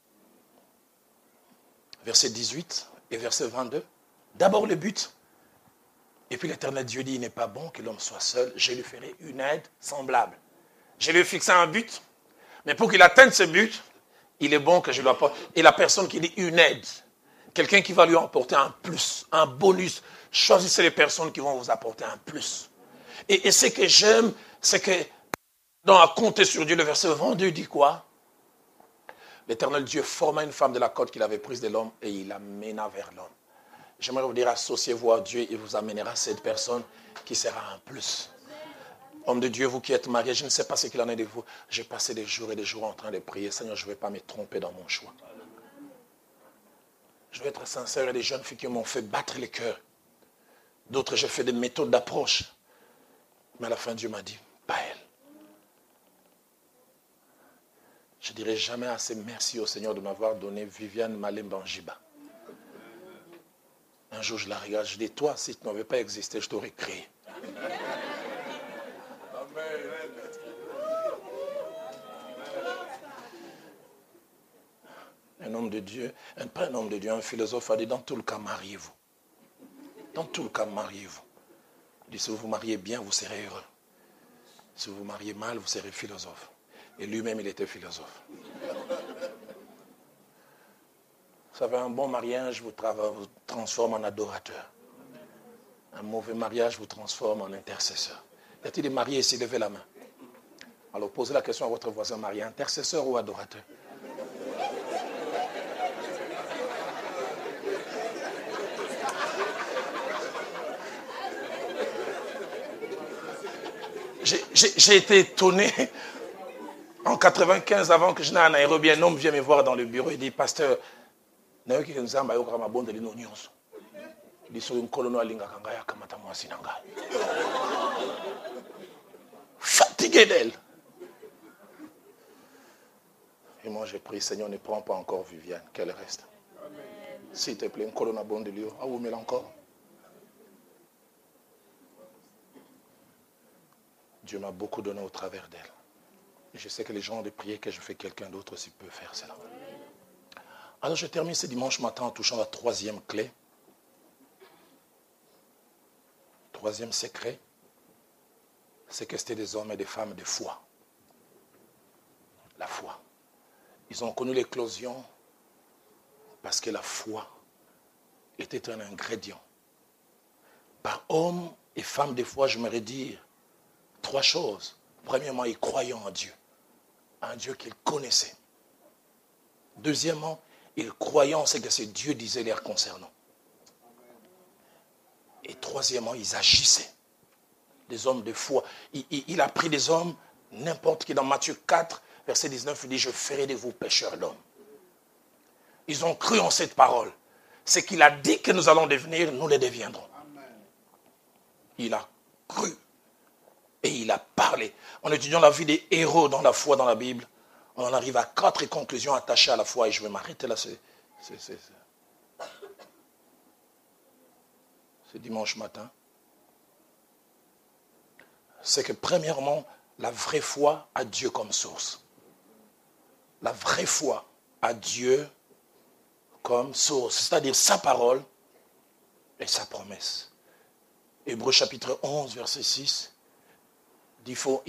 Verset 18 et verset 22. D'abord le but. Et puis l'Éternel Dieu dit, il n'est pas bon que l'homme soit seul. Je lui ferai une aide semblable. Je lui ai fixé un but. Mais pour qu'il atteigne ce but, il est bon que je lui apporte. Et la personne qui dit une aide, quelqu'un qui va lui apporter un plus, un bonus. Choisissez les personnes qui vont vous apporter un plus. Et ce que j'aime, c'est que dans à compter sur Dieu, le verset 22 dit quoi? L'Éternel Dieu forma une femme de la côte qu'il avait prise de l'homme et il l'amena vers l'homme. J'aimerais vous dire, associez-vous à Dieu, il vous amènera cette personne qui sera un plus. Homme de Dieu, vous qui êtes mariés, je ne sais pas ce qu'il en est de vous. J'ai passé des jours et des jours en train de prier. Seigneur, je ne vais pas me tromper dans mon choix. Je vais être sincère, il y a des jeunes filles qui m'ont fait battre le cœur. D'autres, j'ai fait des méthodes d'approche. Mais à la fin, Dieu m'a dit, pas elle. Je ne dirai jamais assez merci au Seigneur de m'avoir donné Viviane Malembanjiba. Un jour, je la regarde, je dis, toi, si tu n'avais pas existé, je t'aurais créé. Un homme de Dieu, pas un homme de Dieu, un philosophe a dit, dans tout le cas, mariez-vous. Dans tout le cas, mariez-vous. Il dit, si vous vous mariez bien, vous serez heureux. Si vous vous mariez mal, vous serez philosophe. Et lui-même, il était philosophe. Vous savez, un bon mariage vous transforme en adorateur. Un mauvais mariage vous transforme en intercesseur. Y a-t-il des mariés ici? Levez la main. Alors posez la question à votre voisin marié, intercesseur ou adorateur? J'ai été étonné. En 95, avant que je n'aille en Nairobi, un homme vient me voir dans le bureau. Il dit, pasteur, il dit, fatigué d'elle. Et moi j'ai prié, Seigneur, ne prends pas encore Viviane, qu'elle reste. S'il te plaît, une colonne à bon de Lyon. Ah, vous mettez encore. Dieu m'a beaucoup donné au travers d'elle. Et je sais que les gens ont des prières que je fais, quelqu'un d'autre aussi peut faire cela. Alors je termine ce dimanche matin en touchant la troisième clé. Troisième secret, c'est que c'était des hommes et des femmes de foi. La foi. Ils ont connu l'éclosion parce que la foi était un ingrédient. Par hommes et femmes de foi, j'aimerais dire trois choses. Premièrement, ils croyaient en Dieu. Un Dieu qu'ils connaissaient. Deuxièmement, ils croyaient en ce que ce Dieu disait les concernant. Et troisièmement, ils agissaient. Des hommes de foi. Il a pris des hommes, n'importe qui, dans Matthieu 4, verset 19, il dit, je ferai de vous pécheurs d'hommes. Ils ont cru en cette parole. Ce qu'il a dit que nous allons devenir, nous les deviendrons. Il a cru. Et il a parlé. En étudiant la vie des héros dans la foi dans la Bible, on en arrive à 4 conclusions attachées à la foi. Et je vais m'arrêter là. C'est dimanche matin. C'est que premièrement, la vraie foi a Dieu comme source. La vraie foi a Dieu comme source. C'est-à-dire sa parole et sa promesse. Hébreux chapitre 11, verset 6. Il faut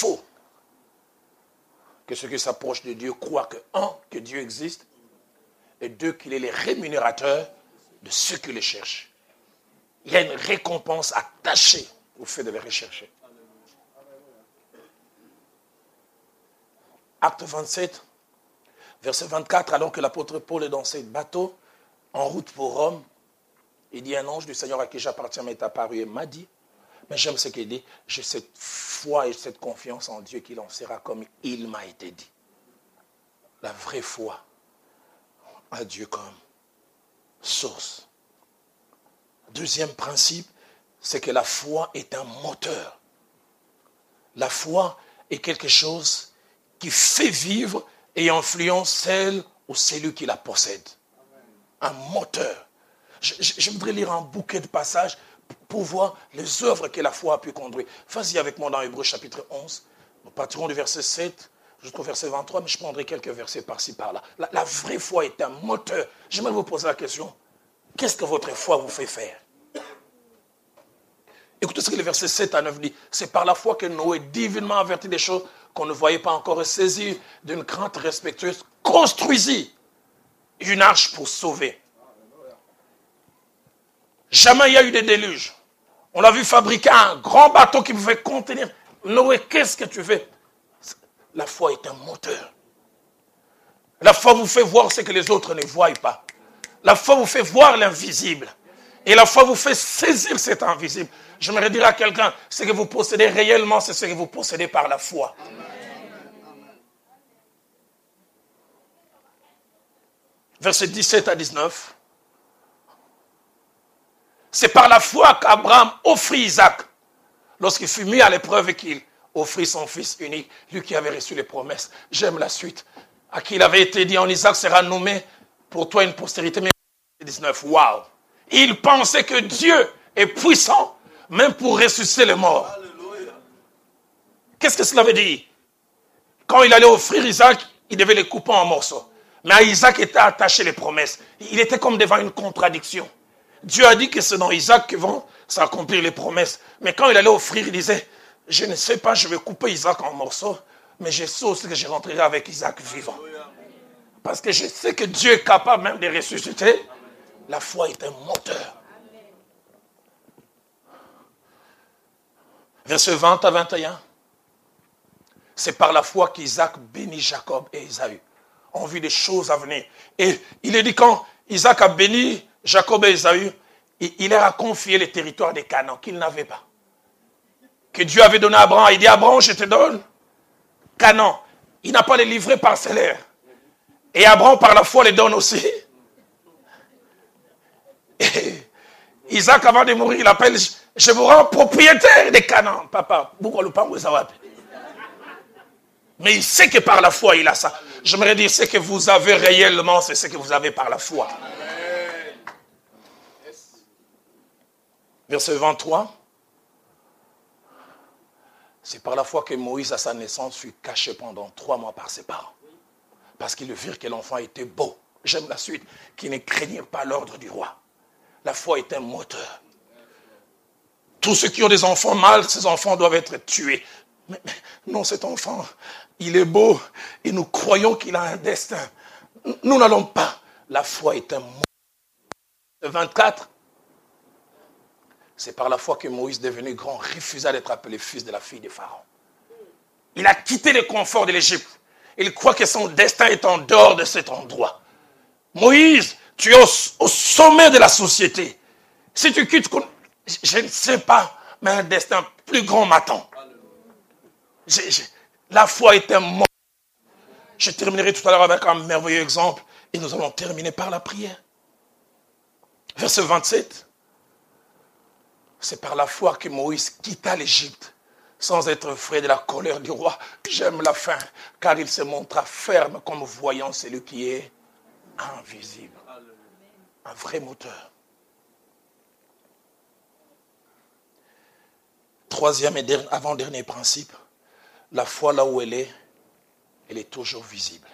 que ceux qui s'approchent de Dieu croient que, un, que Dieu existe, et deux, qu'il est le rémunérateur de ceux qui le cherchent. Il y a une récompense attachée au fait de les rechercher. Acte 27, verset 24, alors que l'apôtre Paul est dans ce bateau, en route pour Rome, il dit, un ange du Seigneur à qui j'appartiens m'est apparu et m'a dit, mais j'aime ce qu'il dit, j'ai cette foi et cette confiance en Dieu qu'il en sera comme il m'a été dit. La vraie foi a Dieu comme source. Deuxième principe, c'est que la foi est un moteur. La foi est quelque chose qui fait vivre et influence celle ou celui qui la possède. Un moteur. Je voudrais lire un bouquet de passages pour voir les œuvres que la foi a pu conduire. Vas-y avec moi dans Hébreux chapitre 11. Nous partirons du verset 7 jusqu'au verset 23, mais je prendrai quelques versets par-ci, par-là. La vraie foi est un moteur. J'aimerais vous poser la question. Qu'est-ce que votre foi vous fait faire? Écoutez ce que le verset 7 à 9 dit. C'est par la foi que Noé, divinement averti des choses qu'on ne voyait pas encore, saisi d'une crainte respectueuse, construisit une arche pour sauver. Jamais il y a eu de déluge. On l'a vu fabriquer un grand bateau qui pouvait contenir. Noé, qu'est-ce que tu fais? La foi est un moteur. La foi vous fait voir ce que les autres ne voient pas. La foi vous fait voir l'invisible. Et la foi vous fait saisir cet invisible. J'aimerais dire à quelqu'un, ce que vous possédez réellement, c'est ce que vous possédez par la foi. Versets 17 à 19. C'est par la foi qu'Abraham offrit Isaac lorsqu'il fut mis à l'épreuve et qu'il offrit son fils unique, lui qui avait reçu les promesses. J'aime la suite. À qui il avait été dit, en Isaac sera nommé pour toi une postérité. Mais 19, waouh! Il pensait que Dieu est puissant, même pour ressusciter les morts. Qu'est-ce que cela veut dire? Quand il allait offrir Isaac, il devait les couper en morceaux. Mais à Isaac étaient attachées les promesses. Il était comme devant une contradiction. Dieu a dit que c'est dans Isaac que vont s'accomplir les promesses. Mais quand il allait offrir, il disait, je ne sais pas, je vais couper Isaac en morceaux, mais je sais aussi que je rentrerai avec Isaac vivant. Parce que je sais que Dieu est capable même de ressusciter. La foi est un moteur. Verset 20 à 21. C'est par la foi qu'Isaac bénit Jacob et Ésaü. On vit des choses à venir. Et il est dit quand Isaac a béni Jacob et Ésaü, il leur a confié les territoires des Canaan qu'il n'avait pas. Que Dieu avait donné à Abraham. Il dit, Abraham, je te donne Canaan. Il n'a pas les livrets parcellaires. Et Abraham, par la foi, les donne aussi. Et Isaac, avant de mourir, il appelle, je vous rends propriétaire des Canaan. Papa, pourquoi le pain vous avez? Mais il sait que par la foi, il a ça. J'aimerais dire, ce que vous avez réellement, c'est ce que vous avez par la foi. Verset 23. C'est par la foi que Moïse, à sa naissance, fut caché pendant 3 mois par ses parents. Parce qu'ils virent que l'enfant était beau. J'aime la suite. Qui ne craignirent pas l'ordre du roi. La foi est un moteur. Tous ceux qui ont des enfants mâles, ces enfants doivent être tués. Mais non, cet enfant, il est beau et nous croyons qu'il a un destin. Nous n'allons pas. La foi est un moteur. 24. C'est par la foi que Moïse, devenu grand, refusa d'être appelé fils de la fille de Pharaon. Il a quitté le confort de l'Égypte. Il croit que son destin est en dehors de cet endroit. Moïse, tu es au sommet de la société. Si tu quittes, je ne sais pas, mais un destin plus grand m'attend. La foi est un mot. Je terminerai tout à l'heure avec un merveilleux exemple et nous allons terminer par la prière. Verset 27. C'est par la foi que Moïse quitta l'Égypte sans être effrayé de la colère du roi. J'aime la fin, car il se montra ferme comme voyant celui qui est invisible. Un vrai moteur. Troisième et avant-dernier principe, la foi là où elle est toujours visible.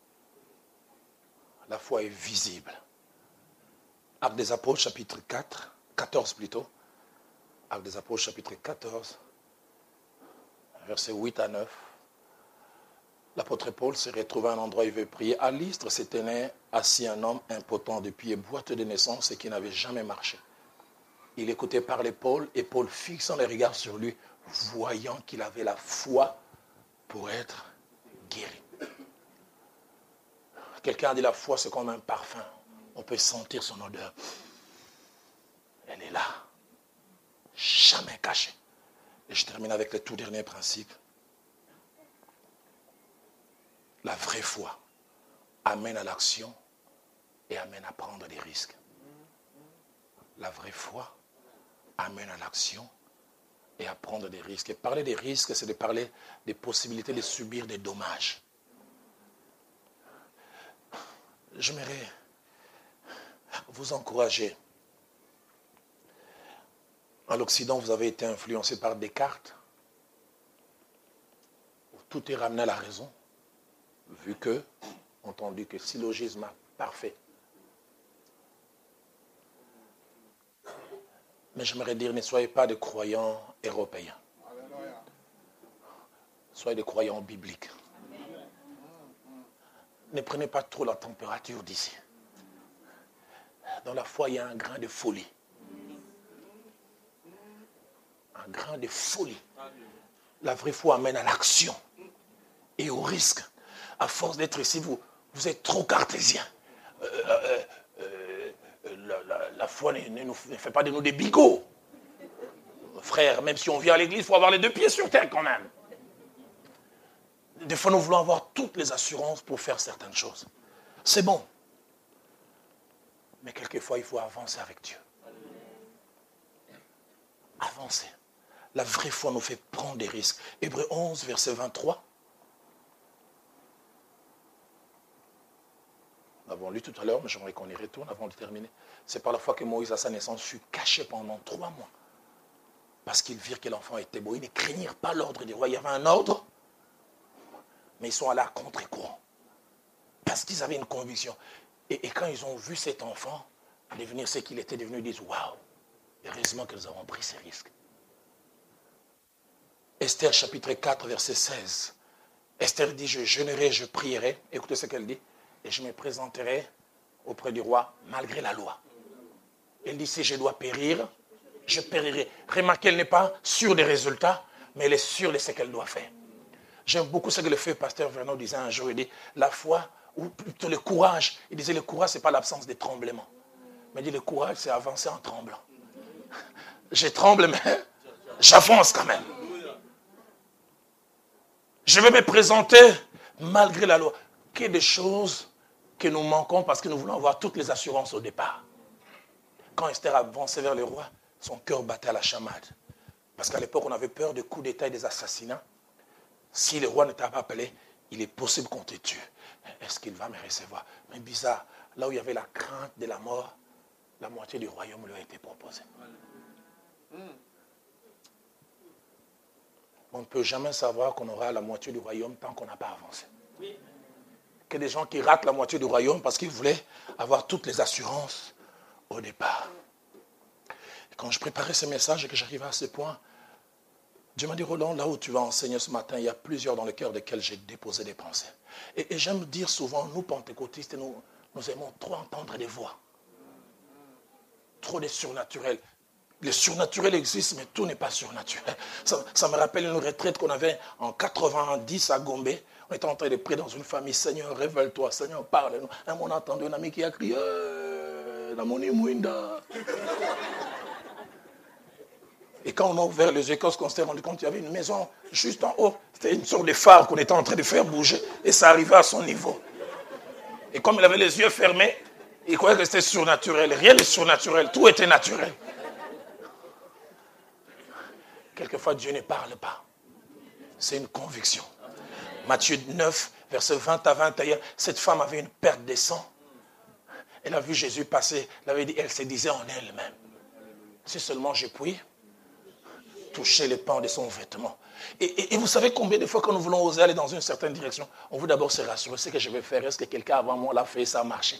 La foi est visible. Actes des Apôtres, chapitre 14 plutôt. Actes des Apôtres, chapitre 14, versets 8 à 9. L'apôtre Paul se retrouve à un endroit où il veut prier. À Lystre se tenait assis un homme impotent de pied, boiteux de naissance et qui n'avait jamais marché. Il écoutait parler Paul et Paul, fixant les regards sur lui, voyant qu'il avait la foi pour être guéri. Quelqu'un a dit la foi c'est comme un parfum. On peut sentir son odeur. Elle est là. Jamais cachée. Et je termine avec le tout dernier principe. La vraie foi amène à l'action et amène à prendre des risques. La vraie foi amène à l'action et à prendre des risques. Et parler des risques, c'est de parler des possibilités de subir des dommages. J'aimerais vous encourager. À l'Occident, vous avez été influencé par Descartes. Tout est ramené à la raison. Vu que, entendu que syllogisme parfait. Mais j'aimerais dire, ne soyez pas des croyants européens. Soyez des croyants bibliques. Ne prenez pas trop la température d'ici. Dans la foi, il y a un grain de folie. Un grain de folie. La vraie foi amène à l'action et au risque. À force d'être ici, vous êtes trop cartésien. La foi ne fait pas de nous des bigots. Frère, même si on vient à l'église, il faut avoir les 2 pieds sur terre quand même. Des fois, nous voulons avoir toutes les assurances pour faire certaines choses. C'est bon. Mais quelquefois, il faut avancer avec Dieu. Avancer. La vraie foi nous fait prendre des risques. Hébreux 11, verset 23. l'avons lu tout à l'heure, mais j'aimerais qu'on y retourne avant de terminer. C'est par la foi que Moïse, à sa naissance, fut caché pendant 3 mois. Parce qu'ils virent que l'enfant était beau. Ils ne craignirent pas l'ordre du roi. Il y avait un ordre, mais ils sont allés à contre-courant. Parce qu'ils avaient une conviction. Et quand ils ont vu cet enfant devenir ce qu'il était devenu, ils disent, waouh, heureusement que nous avons pris ces risques. Esther chapitre 4, verset 16. Esther dit, je jeûnerai, je prierai. Écoutez ce qu'elle dit. Et je me présenterai auprès du roi malgré la loi. Elle dit, si je dois périr, je périrai. Remarquez, elle n'est pas sûre des résultats, mais elle est sûre de ce qu'elle doit faire. J'aime beaucoup ce que le feu pasteur Vernon disait un jour. Il dit, la foi, ou plutôt le courage. Il disait, le courage, ce n'est pas l'absence de tremblement. Mais il dit, le courage, c'est avancer en tremblant. Je tremble, mais j'avance quand même. Je vais me présenter malgré la loi. Qu'il y ait des choses que nous manquons parce que nous voulons avoir toutes les assurances au départ. Quand Esther avançait vers le roi, son cœur battait à la chamade. Parce qu'à l'époque, on avait peur des coups d'État et des assassinats. Si le roi ne t'a pas appelé, il est possible qu'on te tue. Est-ce qu'il va me recevoir? Mais bizarre, là où il y avait la crainte de la mort, la moitié du royaume lui a été proposée. On ne peut jamais savoir qu'on aura la moitié du royaume tant qu'on n'a pas avancé. Il y a des gens qui ratent la moitié du royaume parce qu'ils voulaient avoir toutes les assurances au départ. Et quand je préparais ce message et que j'arrivais à ce point, Dieu m'a dit, Roland, là où tu vas enseigner ce matin, il y a plusieurs dans le cœur desquels j'ai déposé des pensées. Et j'aime dire souvent, nous pentecôtistes, nous aimons trop entendre des voix. Trop de surnaturel. Le surnaturel existe, mais tout n'est pas surnaturel. Ça me rappelle une retraite qu'on avait en 90 à Gombe. On était en train de prier dans une famille. Seigneur, révèle-toi. Seigneur, parle-nous. Un moment, on a entendu un ami qui a crié, Namoni Mouinda. Et quand on a ouvert les yeux, qu'on s'est rendu compte qu'il y avait une maison juste en haut. C'était une sorte de phare qu'on était en train de faire bouger. Et ça arrivait à son niveau. Et comme il avait les yeux fermés, il croyait que c'était surnaturel. Rien n'est surnaturel. Tout était naturel. Quelquefois, Dieu ne parle pas. C'est une conviction. Matthieu 9, verset 20 à 21, cette femme avait une perte de sang. Elle a vu Jésus passer. Elle se disait en elle-même, si seulement je puis toucher les pans de son vêtement. Et vous savez combien de fois quand nous voulons oser aller dans une certaine direction, on veut d'abord se rassurer, ce que je vais faire, est-ce que quelqu'un avant moi l'a fait et ça a marché?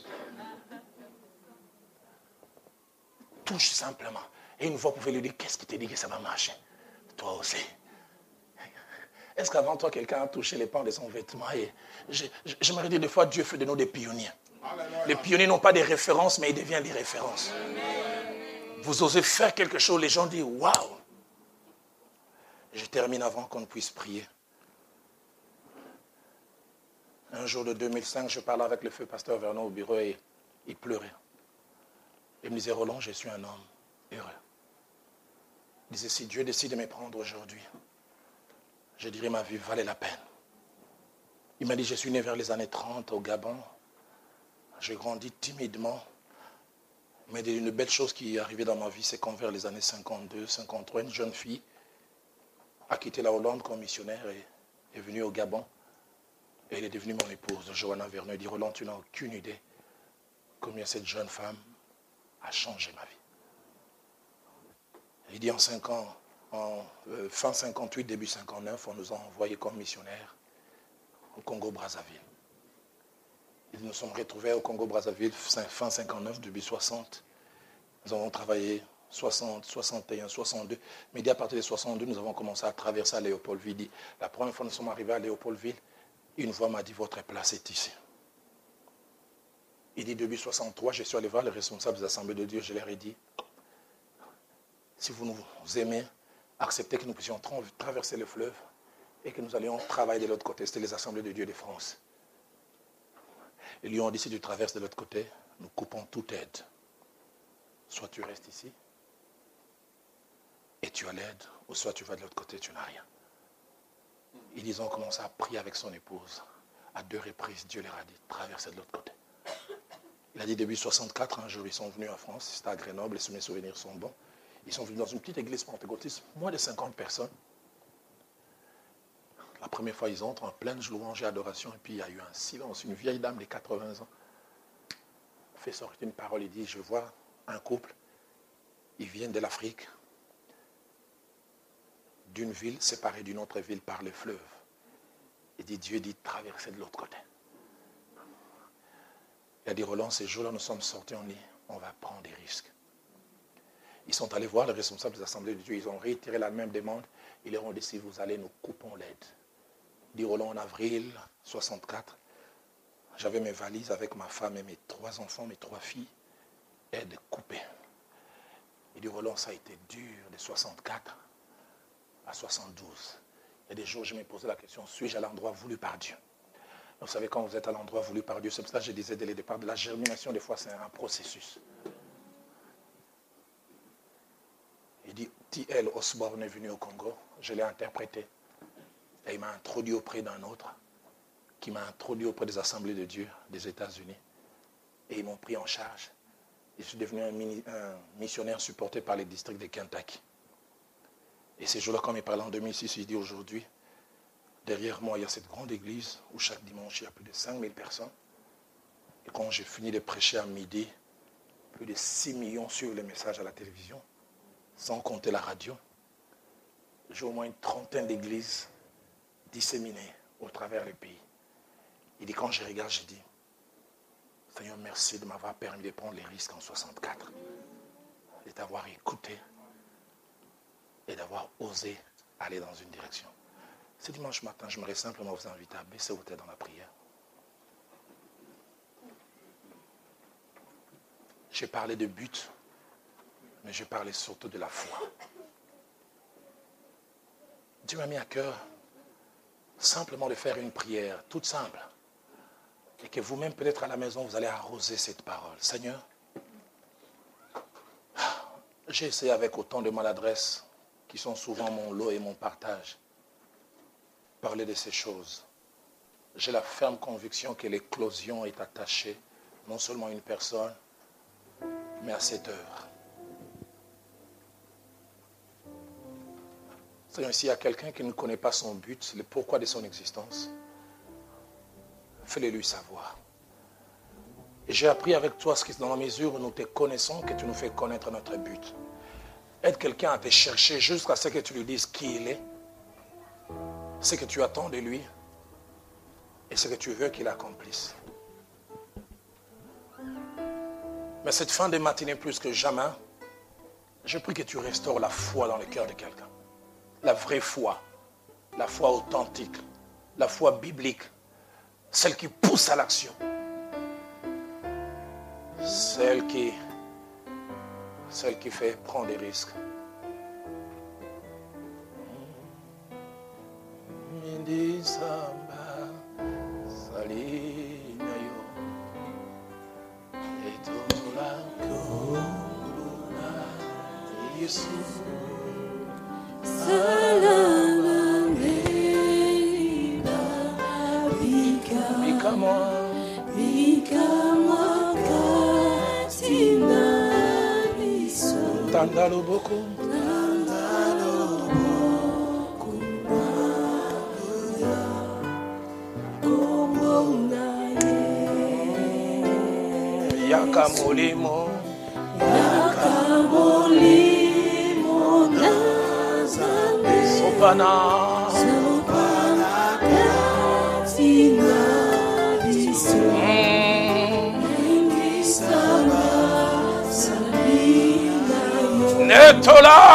Touche simplement. Et une fois, vous pouvez lui dire, qu'est-ce qui te dit que ça va marcher? Toi aussi. Est-ce qu'avant toi, quelqu'un a touché les pans de son vêtement? Et je me dis des fois, Dieu fait de nous des pionniers. Les pionniers n'ont pas des références, mais ils deviennent des références. Vous osez faire quelque chose, les gens disent, waouh! Je termine avant qu'on ne puisse prier. Un jour de 2005, je parlais avec le feu pasteur Vernon au bureau et il pleurait. Il me disait, Roland, je suis un homme heureux. Il disait, si Dieu décide de me prendre aujourd'hui, je dirais ma vie valait la peine. Il m'a dit, je suis né vers les années 30 au Gabon. J'ai grandi timidement. Mais une belle chose qui est arrivée dans ma vie, c'est qu'en vers les années 52, 53, une jeune fille a quitté la Hollande comme missionnaire et est venue au Gabon. Et elle est devenue mon épouse, Johanna Vernon. Il dit, Roland, tu n'as aucune idée combien cette jeune femme a changé ma vie. Il dit en 5 ans, fin 58, début 59, on nous a envoyés comme missionnaires au Congo-Brazzaville. Nous nous sommes retrouvés au Congo-Brazzaville fin 59, début 60. Nous avons travaillé 60, 61, 62. Mais dès à partir de 62, nous avons commencé à traverser à Léopoldville. La première fois que nous sommes arrivés à Léopoldville, une voix m'a dit, votre place est ici. Il dit, début 63, je suis allé voir les responsables des assemblées de Dieu, je leur ai dit, si vous nous aimez, acceptez que nous puissions traverser le fleuve et que nous allions travailler de l'autre côté. C'était les assemblées de Dieu de France. Ils lui ont dit, si tu traverses de l'autre côté, nous coupons toute aide. Soit tu restes ici et tu as l'aide, ou soit tu vas de l'autre côté, tu n'as rien. Ils ont commencé à prier avec son épouse. À 2 reprises, Dieu leur a dit, traversez de l'autre côté. Il a dit, début 64, un jour, ils sont venus en France, c'était à Grenoble, et mes souvenirs sont bons. Ils sont venus dans une petite église pentecôtiste, moins de 50 personnes. La première fois, ils entrent en pleine louange et adoration, et puis il y a eu un silence. Une vieille dame de 80 ans fait sortir une parole. Il dit, je vois un couple, ils viennent de l'Afrique, d'une ville séparée d'une autre ville par le fleuve. Il dit, Dieu dit, traverser de l'autre côté. Il a dit, Roland, ces jours-là, nous sommes sortis, on va prendre des risques. Ils sont allés voir les responsables des assemblées de Dieu, ils ont réitéré la même demande. Ils leur ont dit, si vous allez, nous coupons l'aide. Il dit, Roland, en avril 64, j'avais mes valises avec ma femme et mes 3 enfants, mes 3 filles, aide coupée. Il dit, Roland, ça a été dur de 64 à 72. Il y a des jours, je me posais la question, suis-je à l'endroit voulu par Dieu? Vous savez, quand vous êtes à l'endroit voulu par Dieu, c'est pour ça que je disais dès le départ, de la germination, des fois, c'est un processus. Il dit, T.L. Osborne est venu au Congo, je l'ai interprété. Et il m'a introduit auprès d'un autre, qui m'a introduit auprès des assemblées de Dieu des États-Unis. Et ils m'ont pris en charge. Je suis devenu un missionnaire supporté par les districts de Kentucky. Et ces jours-là, comme il parlait en 2006, il dit aujourd'hui, derrière moi, il y a cette grande église où chaque dimanche, il y a plus de 5000 personnes. Et quand j'ai fini de prêcher à midi, plus de 6 millions suivent les messages à la télévision, sans compter la radio. J'ai au moins une trentaine d'églises disséminées au travers du pays. Il dit, quand je regarde, je dis, Seigneur, merci de m'avoir permis de prendre les risques en 64, de t'avoir écouté et d'avoir osé aller dans une direction. Ce dimanche matin, j'aimerais simplement vous inviter à baisser vos têtes dans la prière. J'ai parlé de but, mais j'ai parlé surtout de la foi. Dieu m'a mis à cœur simplement de faire une prière toute simple. Et que vous-même, peut-être à la maison, vous allez arroser cette parole. Seigneur, j'ai essayé avec autant de maladresse, qui sont souvent mon lot et mon partage, parler de ces choses. J'ai la ferme conviction que l'éclosion est attachée non seulement à une personne, mais à cette heure. Seigneur, s'il y a quelqu'un qui ne connaît pas son but, le pourquoi de son existence, fais-le lui savoir. Et j'ai appris avec toi ce qui, dans la mesure où nous te connaissons, que tu nous fais connaître notre but. Aide quelqu'un à te chercher jusqu'à ce que tu lui dises qui il est, ce que tu attends de lui et ce que tu veux qu'il accomplisse. Mais cette fin de matinée, plus que jamais, je prie que tu restaures la foi dans le cœur de quelqu'un. La vraie foi, la foi authentique, la foi biblique, celle qui pousse à l'action, celle qui fait prendre des risques. Tandalo boko, yakamolimo, sopana, Netola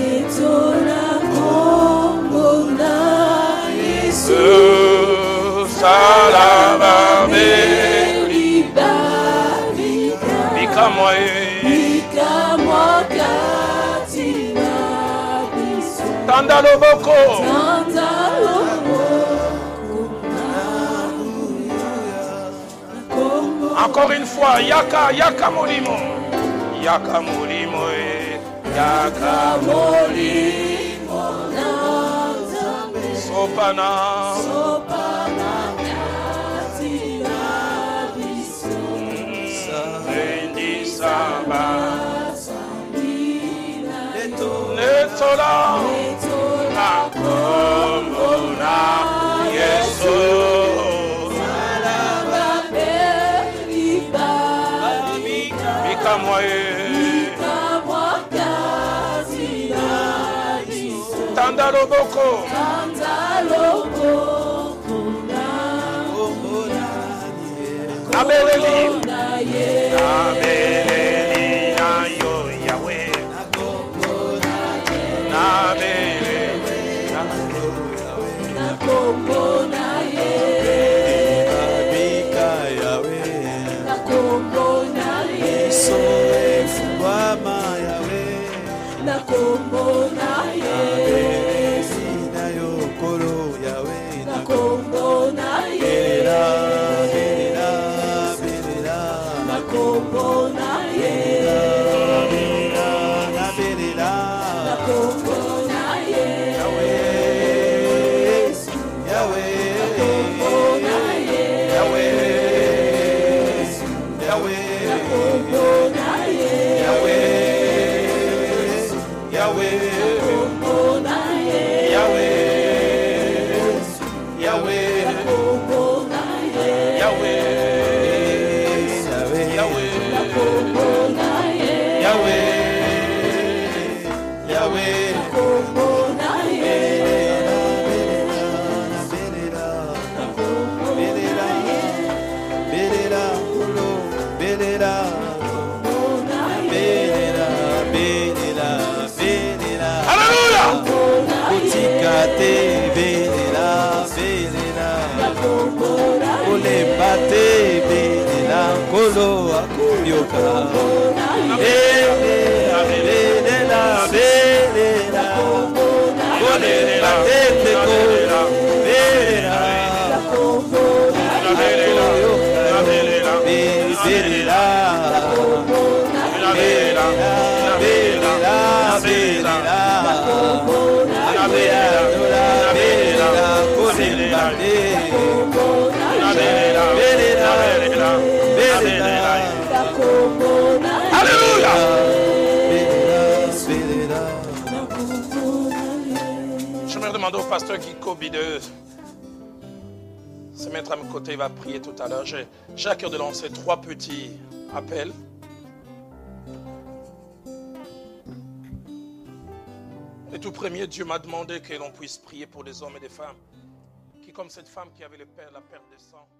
Salama Tandalo boko encore une fois, Yaka molimo, Yaka molimo, Yaka molimo, Sopana, Rendi Samba, Netola, Nakomona, Yesu. Tandaloboko. Abeleli. Abeleli ayo Yahweh. Abeleli ayo Yahweh. Je me demande au pasteur Guico de se mettre à mes côtés, il va prier tout à l'heure. J'ai à cœur de lancer 3 petits appels. Et tout premier, Dieu m'a demandé que l'on puisse prier pour des hommes et des femmes qui, comme cette femme qui avait la perte de sang,